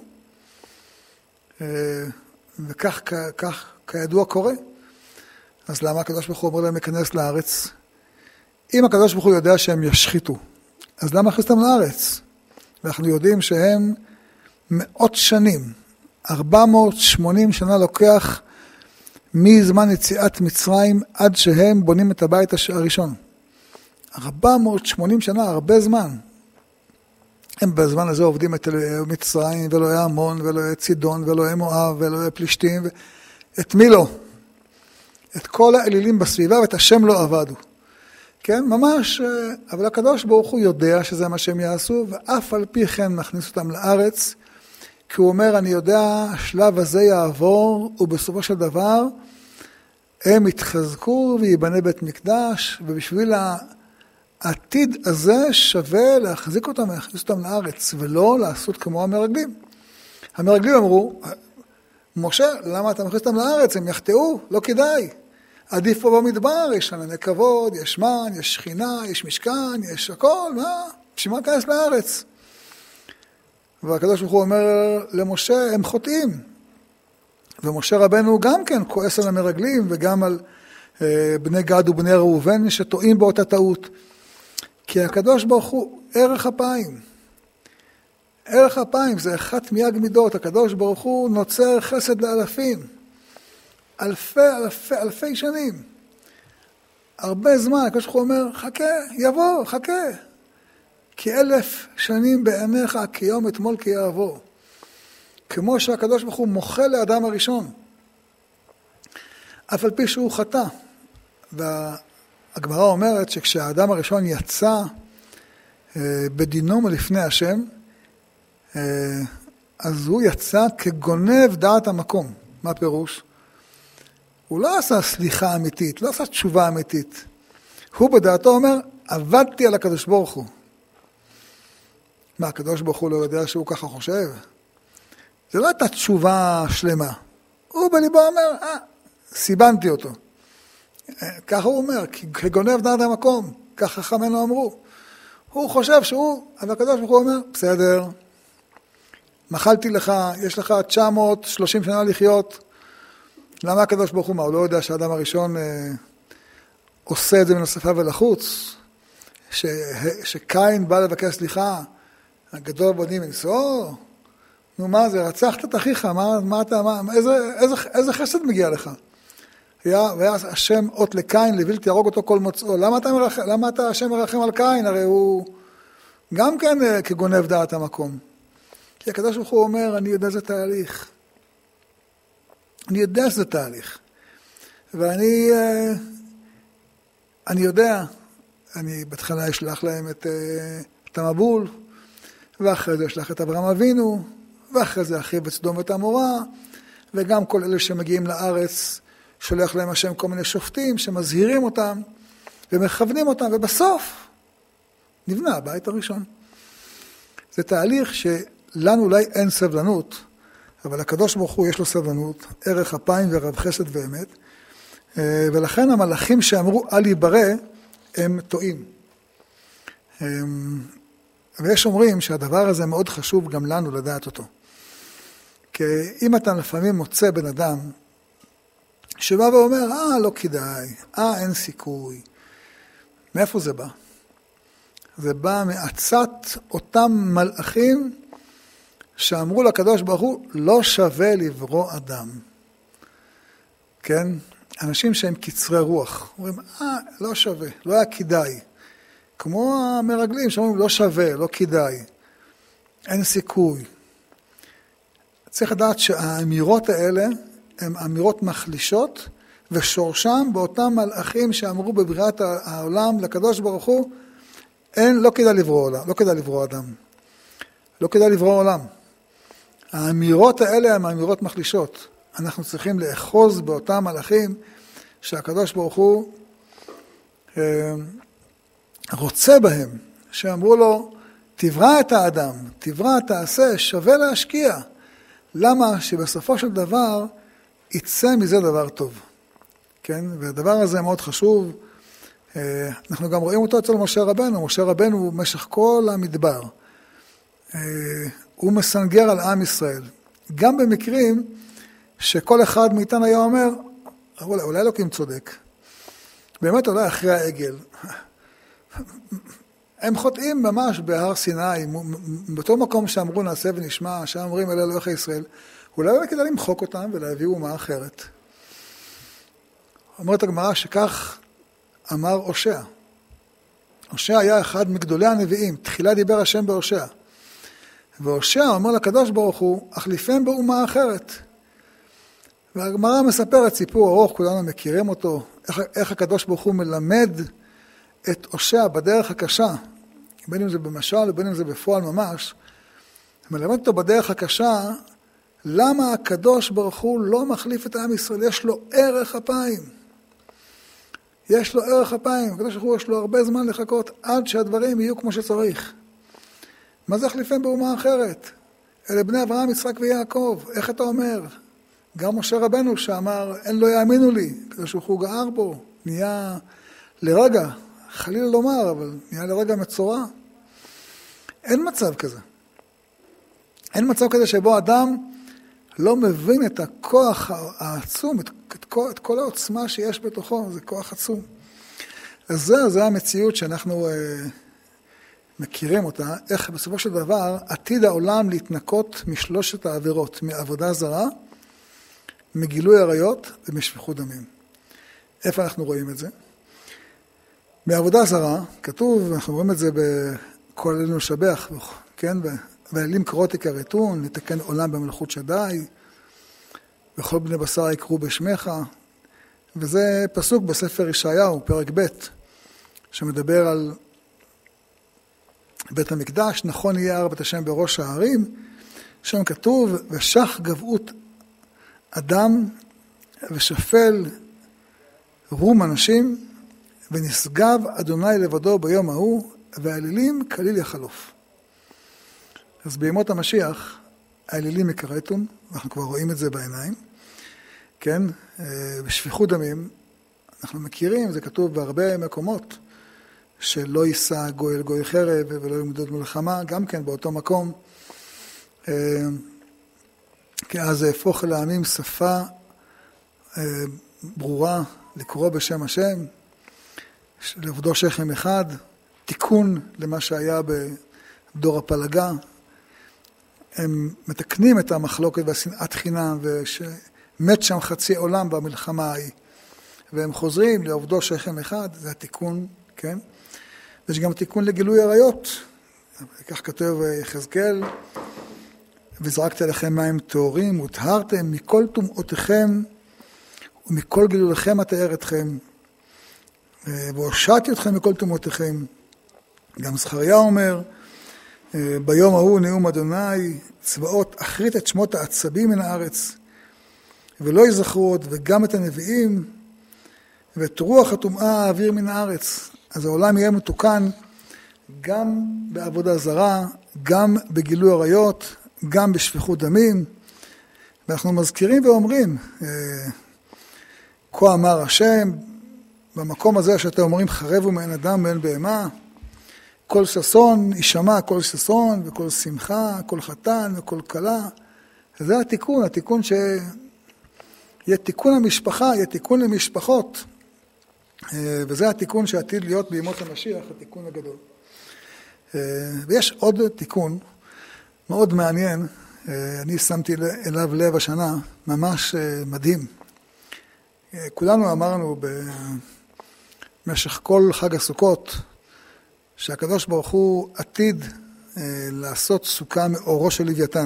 וכך כידוע קורה. אז למה הקדוש ברוך הוא אומר להם להיכנס לארץ? אם הקדוש ברוך הוא יודע שהם ישחיתו, אז למה הכניס אותם לארץ? ואנחנו יודעים שהם מאות שנים, 480 שנה לוקח מזמן יציאת מצרים עד שהם בונים את הבית הראשון. 480 שנה, הרבה זמן. הם בזמן הזה עובדים את מצרים, ולא היה עמון, ולא היה צידון, ולא היה מואב, ולא היה פלישתים, את מי לא? את כל האלילים בסביבה, ואת השם לא עבדו. כן, ממש, אבל הקדוש ברוך הוא יודע שזה מה שהם יעשו, ואף על פי כן מכניס אותם לארץ, כי הוא אומר, אני יודע, השלב הזה יעבור, ובסופו של דבר, הם יתחזקו ויבנה בית מקדש, ובשביל העתיד הזה שווה להחזיק אותם ולהכניס אותם לארץ, ולא לעשות כמו המרגלים. המרגלים אמרו, משה, למה אתה מכניס אותם לארץ? הם יחטאו, לא כדאי. עדיף פה במדבר, יש ענני כבוד, יש מן, יש שכינה, יש משכן, יש הכל, מה? בשביל מה להיכנס לארץ? והקדוש ברוך הוא אומר למשה, הם חוטאים. ומשה רבנו גם כן כועס על המרגלים, וגם על בני גד ובני ראובן שטועים באותה טעות. כי הקדוש ברוך הוא ערך אפיים. ערך אפיים זה אחת מיד מידות. הקדוש ברוך הוא נוצר חסד לאלפים. אלפי שנים. הרבה זמן, הקדוש ברוך הוא אומר, חכה, יבוא, חכה. כי 1000 שנים בעיניך, כי יום אתמול כי יעבור. כמו שהקדוש ברוך הוא מוחל לאדם הראשון. אף על פי שהוא חטא. והגמרא אומרת שכשהאדם הראשון יצא בדינו מלפני השם, אז הוא יצא כגונב דעת המקום. מה פירוש? הוא לא עשה סליחה אמיתית, לא עשה תשובה אמיתית. הוא בדעתו אומר, עבדתי על הקדוש ברוך הוא. מה, הקדוש ברוך הוא לא יודע שהוא ככה חושב? זה לא הייתה תשובה שלמה. הוא בליבו אומר, סיבנתי אותו. ככה הוא אומר, כגונב דעת המקום, ככה חכמינו אמרו. הוא חושב שהוא, אבל הקדוש ברוך הוא אומר, בסדר, מחלתי לך, יש לך 930 שנה לחיות. למה הקדוש ברוך הוא? מה, הוא לא יודע שהאדם הראשון עושה את זה מן השפה ולחוץ? שקין בא לבקש סליחה, הגדול בונים מנשוא? נו מה זה, רצחת את אחיך, איזה חסד מגיע לך? והיה השם אות לקין, לבלתי ירוג אותו כל מוצאו. למה אתה השם מרחם על קין? הרי הוא גם כן כגונב דעת המקום. כי הקדוש ברוך הוא אומר, אני יודע זה תהליך. אני יודע שזה תהליך. ואני יודע, אני בהתחלה אשלח להם את המבול, ואחרי זה ישלח את אברהם אבינו, ואחרי זה אחיו את סדום ואת עמורה, וגם כל אלה שמגיעים לארץ, שולח להם השם כל מיני שופטים שמזהירים אותם, ומכוונים אותם, ובסוף נבנה הבית הראשון. זה תהליך שלנו אולי אין סבלנות, אבל הקדוש ברוך הוא יש לו סבלנות, ערך אפיים ורב חסד ואמת, ולכן המלאכים שאמרו אל ייברא, הם טועים. ויש אומרים שהדבר הזה מאוד חשוב גם לנו לדעת אותו. כי אם אתה לפעמים מוצא בן אדם שבא ואומר, לא כדאי, אין סיכוי. מאיפה זה בא? זה בא מעצת אותם מלאכים שאמרו לקדוש ברוך הוא, לא שווה לברוא אדם. כן? אנשים שהם קצרי רוח. אומרים, לא שווה, לא היה כדאי. כמו המרגלים שאומרים, לא שווה, לא כדאי. אין סיכוי. צריך לדעת שהאמירות האלה הן אמירות מחלישות, ושורשם באותם מלאכים שאמרו בבריאת העולם לקדוש ברוך הוא, לא כדאי לברוא עולם, לא כדאי לברוא אדם. לא כדאי לברוא עולם. האמירות האלה הן אמירות מחלישות. אנחנו צריכים לאחוז באותם מלאכים שהקדוש ברוך הוא רוצה בהם, שאמרו לו, תברא את האדם, תברא, תעשה, שווה להשקיע. למה? שבסופו של דבר יצא מזה דבר טוב. כן? והדבר הזה מאוד חשוב. אנחנו גם רואים אותו אצל משה רבנו. משה רבנו במשך כל המדבר. הוא מסנגר על עם ישראל. גם במקרים שכל אחד מאיתנו היה אומר, אולי אלוקים צודק. באמת אולי אחרי העגל. הם חוטאים ממש בהר סיני, באותו מקום שאמרו נעשה ונשמע, שאומרים אלה אלוהי ישראל, אולי לא כדאי למחוק אותם ולהביא אומה אחרת. אומרת הגמרא שכך אמר הושע. הושע היה אחד מגדולי הנביאים, תחילה דיבר השם בהושע. והושע אומר לקדוש ברוך הוא, החליפם באומה אחרת. והגמרא מספרת סיפור ארוך, כולנו מכירים אותו, איך הקדוש ברוך הוא מלמד את הושע בדרך הקשה, בין אם זה במשל ובין אם זה בפועל ממש, מלמד אותו בדרך הקשה, למה הקדוש ברוך הוא לא מחליף את עם ישראל, יש לו ערך אפיים. יש לו ערך אפיים, הקדוש ברוך הוא יש לו הרבה זמן לחכות עד שהדברים יהיו כמו שצריך. מה זה החליפם באומה אחרת? אלה בני אברהם, יצחק ויעקב, איך אתה אומר? גם משה רבנו שאמר, אין לא יאמינו לי, הקדוש ברוך הוא גער בו, נהיה לרגע, חלילה לומר, אבל נהיה לרגע מצורע. אין מצב כזה. אין מצב כזה שבו אדם לא מבין את הכוח העצום, את כל העוצמה שיש בתוכו, זה כוח עצום. אז זה המציאות שאנחנו מכירים אותה, איך בסופו של דבר עתיד העולם להתנקות משלושת העבירות, מעבודה זרה, מגילוי עריות ומשפיכות דמים. איפה אנחנו רואים את זה? בעבודה זרה, כתוב, אנחנו רואים את זה בכל אלינו לשבח, כן? ואלים קרות יכרתון, לתקן עולם במלכות שדי, וכל בני בשר יקראו בשמך, וזה פסוק בספר ישעיהו, פרק ב', שמדבר על בית המקדש, נכון יהיה הר בית השם בראש הערים, שם כתוב, ושח גבעות אדם ושפל רום אנשים, ונשגב אדוני לבדו ביום ההוא, והאלילים כליל יחלוף. אז בימות המשיח, האלילים יכרתון, אנחנו כבר רואים את זה בעיניים, כן? בשפיכות דמים, אנחנו מכירים, זה כתוב בהרבה מקומות, שלא יישא גוי אל גוי חרב, ולא יעמדו מלחמה, גם כן באותו מקום, כי אז זה הפוך לעמים שפה ברורה, לקרוא בשם השם, לעבדו שכם אחד, תיקון למה שהיה בדור הפלגה, הם מתקנים את המחלוקת והשנאת חינם, ושמת שם חצי עולם במלחמה ההיא, והם חוזרים לעבדו שכם אחד, זה התיקון, כן? ויש גם תיקון לגילוי עריות, כך כתב יחזקאל, וזרקתי לכם מים טהורים, וטהרתם מכל טומאותיכם, ומכל גילוליכם אטהר אתכם, והושעתי אתכם מכל טומאותיכם. גם זכריה אומר, ביום ההוא נאום אדוני צבאות אחרית את שמות העצבים מן הארץ ולא יזכרו עוד וגם את הנביאים ואת רוח הטומאה האוויר מן הארץ. אז העולם יהיה מתוקן גם בעבודה זרה, גם בגילוי עריות, גם בשפיכות דמים. ואנחנו מזכירים ואומרים, כה אמר השם, במקום הזה שאתם אומרים חרבו מעין אדם מעין בהמה, כל ששון יישמע כל ששון וכל שמחה, כל חתן וכל כלה. זה התיקון, התיקון שיהיה תיקון המשפחה, יהיה תיקון למשפחות. וזה התיקון שעתיד להיות בימות המשיח, התיקון הגדול. ויש עוד תיקון מאוד מעניין, אני שמתי אליו לב השנה, ממש מדהים. כולנו אמרנו במשך כל חג הסוכות, שהקדוש ברוך הוא עתיד לעשות סוכה מאורו של לוויתן.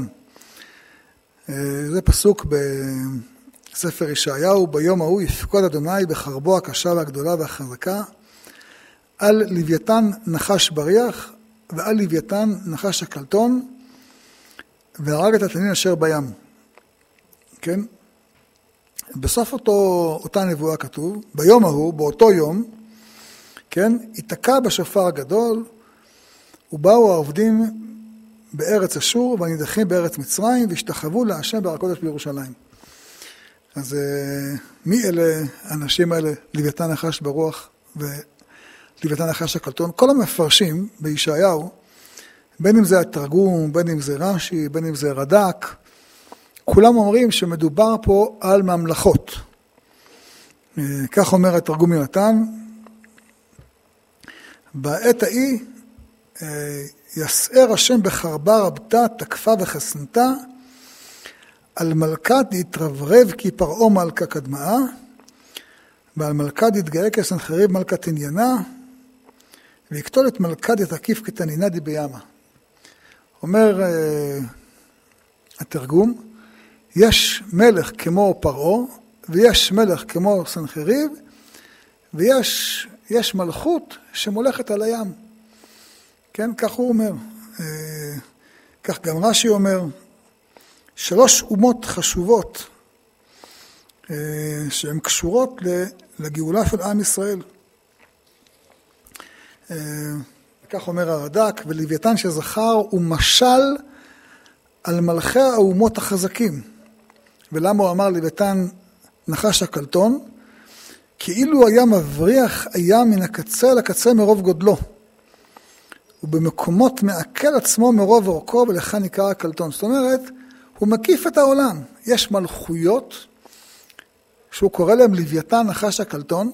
זה פסוק בספר ישעיהו, ביום ההוא יפקוד אדוני בחרבו הקשה והגדולה והחזקה, על לוויתן נחש בריח, ועל לוויתן נחש הקלטון, והרג את התנין אשר בים. כן? בסוף אותה נבואה כתוב, ביום ההוא, באותו יום, כן, יתקע בשופר הגדול, ובאו העובדים בארץ אשור, והנידחים בארץ מצרים, והשתחוו להשם בהר הקודש בירושלים. אז מי אלה האנשים האלה? לוויתן נחש ברוח ולוויתן נחש הקלטון. כל המפרשים בישעיהו, בין אם זה התרגום, בין אם זה רש"י, בין אם זה רד"ק, כולם אומרים שמדובר פה על ממלכות. כך אומר התרגום יונתן, בעת ההיא יסער השם בחרבה רבתה, תקפה וחסנתה, על מלכת יתרברב כי פרעה מלכה קדמאה, ועל מלכת יתגאה כסנחריב מלכת עניינה, ויקטול את מלכת יתקיף כתנינה די בימה. אומר התרגום, יש מלך כמו פרעה, ויש מלך כמו סנחריב, ויש מלכות שמולכת על הים. כן, כך הוא אומר. כך גם רש"י אומר, 3 אומות חשובות שהן קשורות לגאולה של עם ישראל. כך אומר הרד"ק, ולוויתן שזכר הוא משל על מלכי האומות החזקים. ולמה הוא אמר לוויתן נחש הקלטון? כאילו היה מבריח הים מן הקצה לקצה מרוב גודלו. ובמקומות מעכל עצמו מרוב אורכו, ולכן נקרא הקלטון. זאת אומרת, הוא מקיף את העולם. יש מלכויות, שהוא קורא להם לוויתן נחש הקלטון,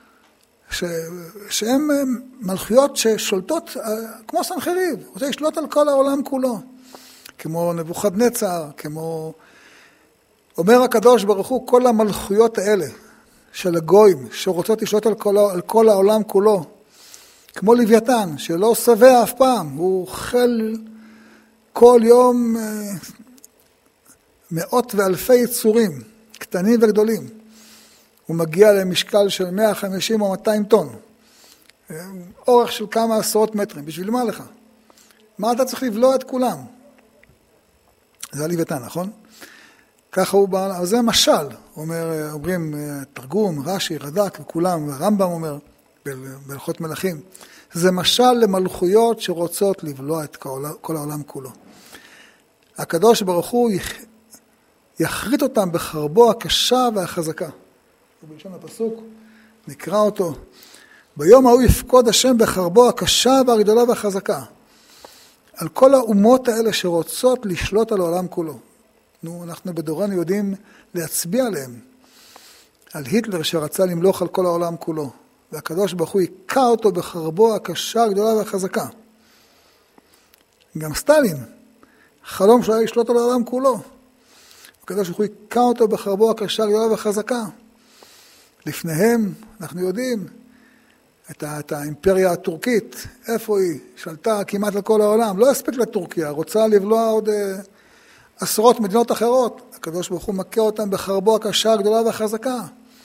שהן מלכויות ששולטות כמו סנחריב, הוא רוצה לשלוט על כל העולם כולו, כמו נבוכדנצר, כמו... אומר הקדוש ברוך הוא, כל המלכויות האלה של הגויים, שרוצות לשלוט על כל העולם כולו, כמו לוויתן, שלא שבע אף פעם, הוא אוכל כל יום מאות ואלפי יצורים, קטנים וגדולים. הוא מגיע למשקל של 150 או 200 טון, אורך של כמה עשרות מטרים. בשביל מה לך? מה אתה צריך לבלוע את כולם? זה הלוויתן, נכון? ככה הוא בא, אז זה משל, אומרים תרגום, רש"י, רד"ק וכולם, והרמב"ם אומר, בהלכות מלכים, זה משל למלכויות שרוצות לבלוע את כל העולם כולו. הקדוש ברוך הוא יחריט אותם בחרבו הקשה והחזקה. ובלשון הפסוק נקרא אותו, ביום ההוא יפקוד השם בחרבו הקשה והגדולה והחזקה, על כל האומות האלה שרוצות לשלוט על העולם כולו. אנחנו בדורנו יודעים להצביע עליהם, על היטלר שרצה למלוך על כל העולם כולו, והקדוש ברוך הוא יקע אותו בחרבו הקשה, הגדולה והחזקה. גם סטלין, חלום שהיה לשלוט על העולם כולו, הקדוש ברוך הוא יקע אותו בחרבו הקשה, הגדולה והחזקה. לפניהם, אנחנו יודעים, את האימפריה הטורקית, איפה היא? שלטה כמעט לכל העולם, לא הספיק לטורקיה, רוצה לבלוע עוד עשרות מדינות אחרות. הקדוש ברוך הוא מכה אותם בחרבו הקשה, הגדולה והחזקה.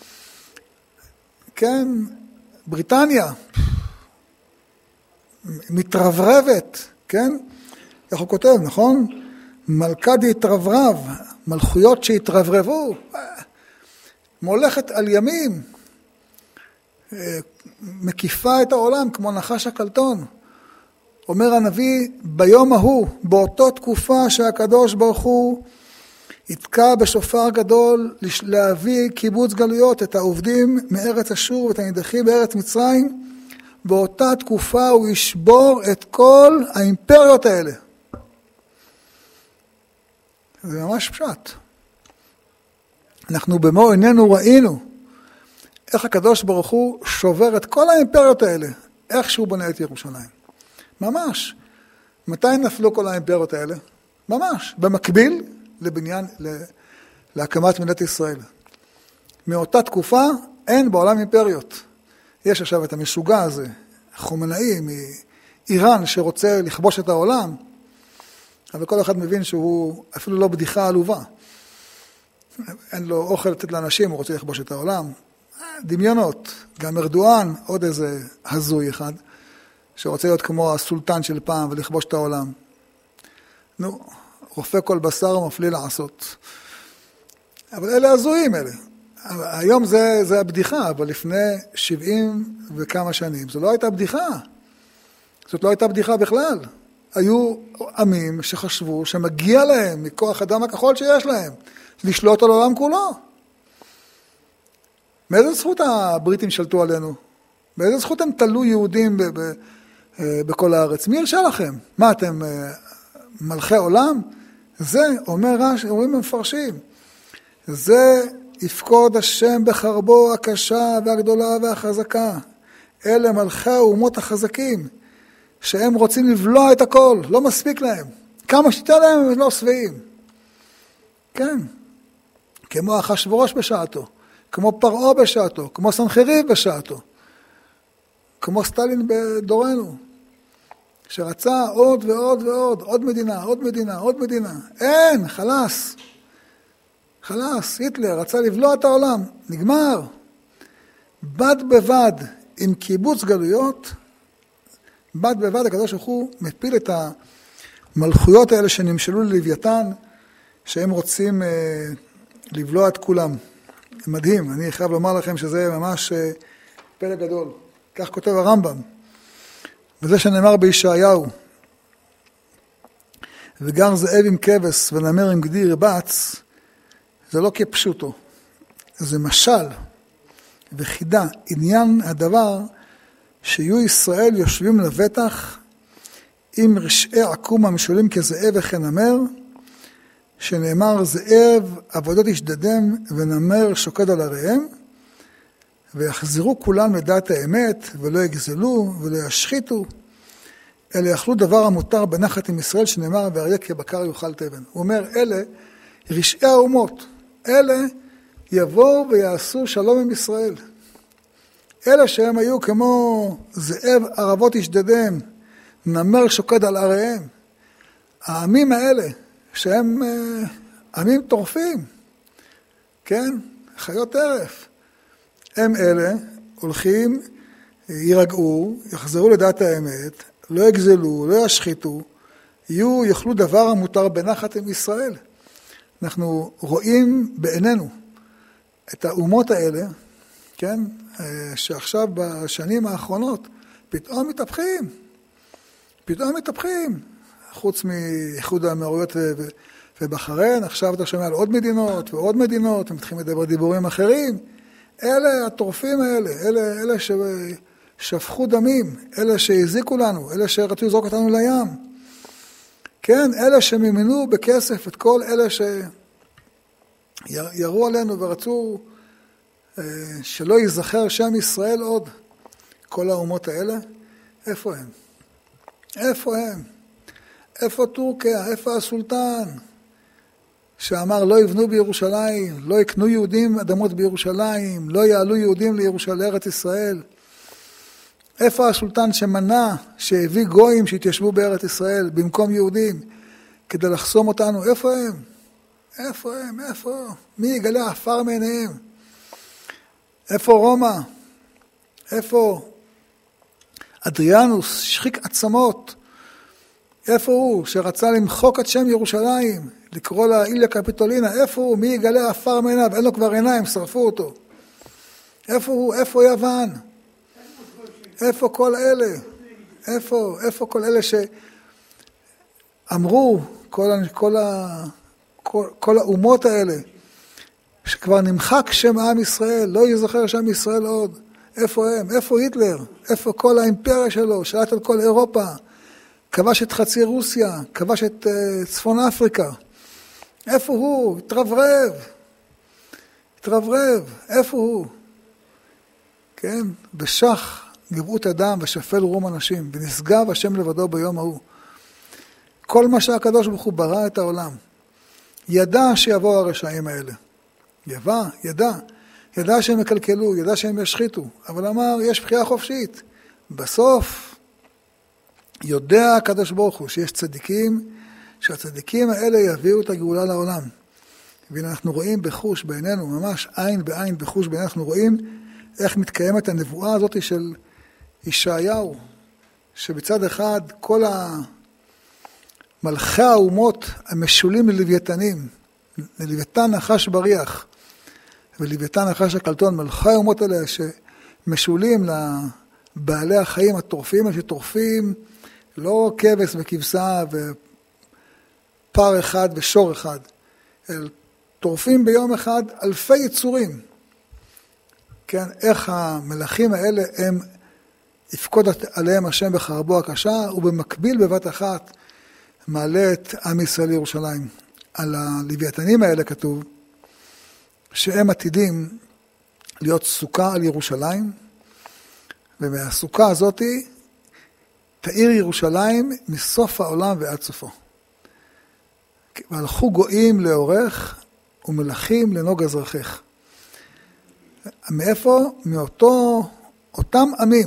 כן, בריטניה מתרברבת, כן? איך הוא כותב, נכון? מלכה דהתרברב, מלכויות שהתרברבו, מולכת על ימים, מקיפה את העולם כמו נחש הקלטון. אומר הנביא, ביום ההוא, באותו תקופה שהקדוש ברוך הוא יתקע בשופר גדול להביא קיבוץ גלויות, את העובדים מארץ אשור ואת הנידחים בארץ מצרים, באותה תקופה הוא ישבור את כל האימפריות האלה. זה ממש פשט. אנחנו במו עינינו ראינו איך הקדוש ברוך הוא שובר את כל האימפריות האלה, איך שהוא בונה את ירושלים. ממש. מתי נפלו כל האימפריות האלה? ממש. במקביל לבניין, להקמת מדינת ישראל. מאותה תקופה אין בעולם אימפריות. יש עכשיו את המשוגע הזה, חומנאי מאיראן שרוצה לכבוש את העולם, אבל כל אחד מבין שהוא אפילו לא בדיחה עלובה. אין לו אוכל לתת לאנשים, הוא רוצה לכבוש את העולם. דמיונות. גם ארדואן, עוד איזה הזוי אחד, שרוצה להיות כמו הסולטן של פעם ולכבוש את העולם. נו, רופא כל בשר ומפליא לעשות. אבל אלה הזויים אלה. היום זה הבדיחה, אבל לפני 70 וכמה שנים, זו לא הייתה בדיחה. זאת לא הייתה בדיחה בכלל. היו עמים שחשבו שמגיע להם מכוח אדם הכחול שיש להם, לשלוט על העולם כולו. מאיזה זכות הבריטים שלטו עלינו? באיזה זכות הם תלו יהודים בכל הארץ? מי הרשה לכם? מה, אתם מלכי עולם? זה, אומרים המפרשים, זה יפקוד השם בחרבו הקשה והגדולה והחזקה. אלה מלכי האומות החזקים, שהם רוצים לבלוע את הכל, לא מספיק להם. כמה שתיתן להם הם לא שבעים. כן, כמו אחשוורוש בשעתו, כמו פרעה בשעתו, כמו סנחריב בשעתו, כמו סטלין בדורנו, שרצה עוד ועוד ועוד, עוד מדינה, עוד מדינה, עוד מדינה. אין, חלס. חלס, היטלר רצה לבלוע את העולם, נגמר. בד בבד עם קיבוץ גלויות, בד בבד הקדוש ברוך הוא מפיל את המלכויות האלה שנמשלו ללוויתן, שהם רוצים לבלוע את כולם. מדהים, אני חייב לומר לכם שזה ממש פלא גדול. כך כותב הרמב"ם. וזה שנאמר בישעיהו, וגר זאב עם כבש ונמר עם גדי ירבץ, זה לא כפשוטו, זה משל וחידה. עניין הדבר שיהיו ישראל יושבים לבטח עם רשעי עקום המשולים כזאב וכנמר, שנאמר זאב עבודות ישדדם ונמר שוקד על עריהם, ויחזרו כולם לדעת האמת ולא יגזלו ולא ישחיתו, אלא יאכלו דבר המותר בנחת עם ישראל, שנאמר ואריה כבקר יאכל תבן. הוא אומר, אלה רשעי האומות, אלה יבואו ויעשו שלום עם ישראל. אלה שהם היו כמו זאב ערבות ישדדם, נמר שוקד על עריהם. העמים האלה, שהם עמים טורפים, כן? חיות טרף. הם אלה הולכים, יירגעו, יחזרו לדעת האמת, לא יגזלו, לא ישחיתו, יאכלו דבר המותר בנחת עם ישראל. אנחנו רואים בעינינו את האומות האלה, כן? שעכשיו בשנים האחרונות פתאום מתהפכים. חוץ מאיחוד האמירויות ובחריין, עכשיו אתה שומע על עוד מדינות ועוד מדינות, הם מתחילים לדבר דיבורים אחרים. אלה הטורפים האלה, אלה ששפכו דמים, אלה שהזיקו לנו, אלה שרצו לזרוק אותנו לים. כן, אלה שמימנו בכסף את כל אלה שירו עלינו ורצו שלא ייזכר שם ישראל עוד. כל האומות האלה, איפה הם? איפה הם? איפה טורקיה? איפה הסולטן? שאמר לא יבנו בירושלים, לא יקנו יהודים אדמות בירושלים, לא יעלו יהודים לארץ ישראל. איפה הסולטן שמנע, שהביא גויים שהתיישבו בארץ ישראל במקום יהודים, כדי לחסום אותנו? איפה הם? איפה הם? איפה? מי יגלה עפר מעיניהם? איפה רומא? איפה אדריאנוס, שחיק עצמות? איפה הוא שרצה למחוק את שם ירושלים, לקרוא לה איליה קפיטולינה? איפה הוא? מי יגלה עפר מעיניו? אין לו כבר עיניים, שרפו אותו. איפה הוא? איפה יוון? איפה כל אלה? איפה כל אלה שאמרו, כל האומות האלה, שכבר נמחק שם עם ישראל, לא יזכר שם ישראל עוד. איפה הם? איפה היטלר? איפה כל האימפריה שלו? שלט על כל אירופה, כבש את חצי רוסיה, כבש את צפון אפריקה. איפה הוא? התרברב. איפה הוא? כן? בשח גבעות אדם ושפל רום אנשים, ונשגב השם לבדו ביום ההוא. כל מה שהקדוש ברוך הוא ברא את העולם, ידע שיבואו הרשעים האלה. ידע שהם יקלקלו, ידע שהם ישחיתו, אבל אמר, יש בחירה חופשית. בסוף, יודע הקדוש ברוך הוא שיש צדיקים, שהצדיקים האלה יביאו את הגאולה לעולם. והנה אנחנו רואים בחוש בעינינו, ממש עין בעין בחוש בעינינו, אנחנו רואים איך מתקיימת הנבואה הזאת של ישעיהו, שבצד אחד כל מלכי האומות המשולים ללוויתנים, ללוויתן נחש בריח, ולוויתן נחש הקלטון, מלכי האומות האלה שמשולים לבעלי החיים הטורפים, שטורפים לא כבש וכבשה ופר אחד ושור אחד, אלא טורפים ביום אחד אלפי יצורים. כן, איך המלכים האלה הם יפקוד עליהם השם בחרבו הקשה, ובמקביל בבת אחת מעלה את עם ישראל לירושלים. על הלוויתנים האלה כתוב שהם עתידים להיות סוכה על ירושלים, ומהסוכה הזאת תאיר ירושלים מסוף העולם ועד סופו. והלכו גויים לאורך ומלכים לנוג אזרחך. מאיפה? אותם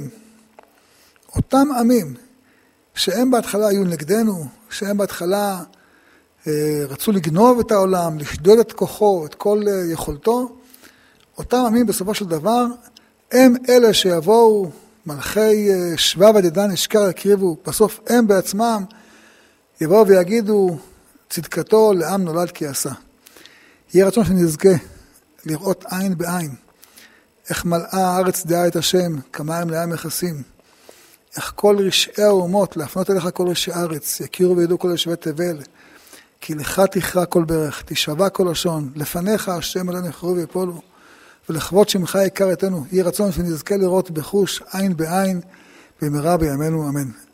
עמים שהם בהתחלה היו נגדנו, שהם בהתחלה רצו לגנוב את העולם, לשדוד את כוחו, את כל יכולתו. אותם עמים בסופו של דבר הם אלה שיבואו מלכי שבא ודדן אשכר יקריבו, בסוף הם בעצמם יבואו ויגידו צדקתו לעם נולד כי עשה. יהיה רצון שנזכה לראות עין בעין איך מלאה הארץ דעה את השם, כמים לים מכסים, איך כל רשעי האומות, להפנות אליך כל רשעי הארץ, יכירו וידעו כל יושבי תבל, כי לך תכרע כל ברך, תשבע כל לשון, לפניך השם עלינו יחרו ויפולו, ולכבוד שמך יקר אתנו. יהיה רצון שנזכה לראות בחוש עין בעין, במהרה בימינו אמן.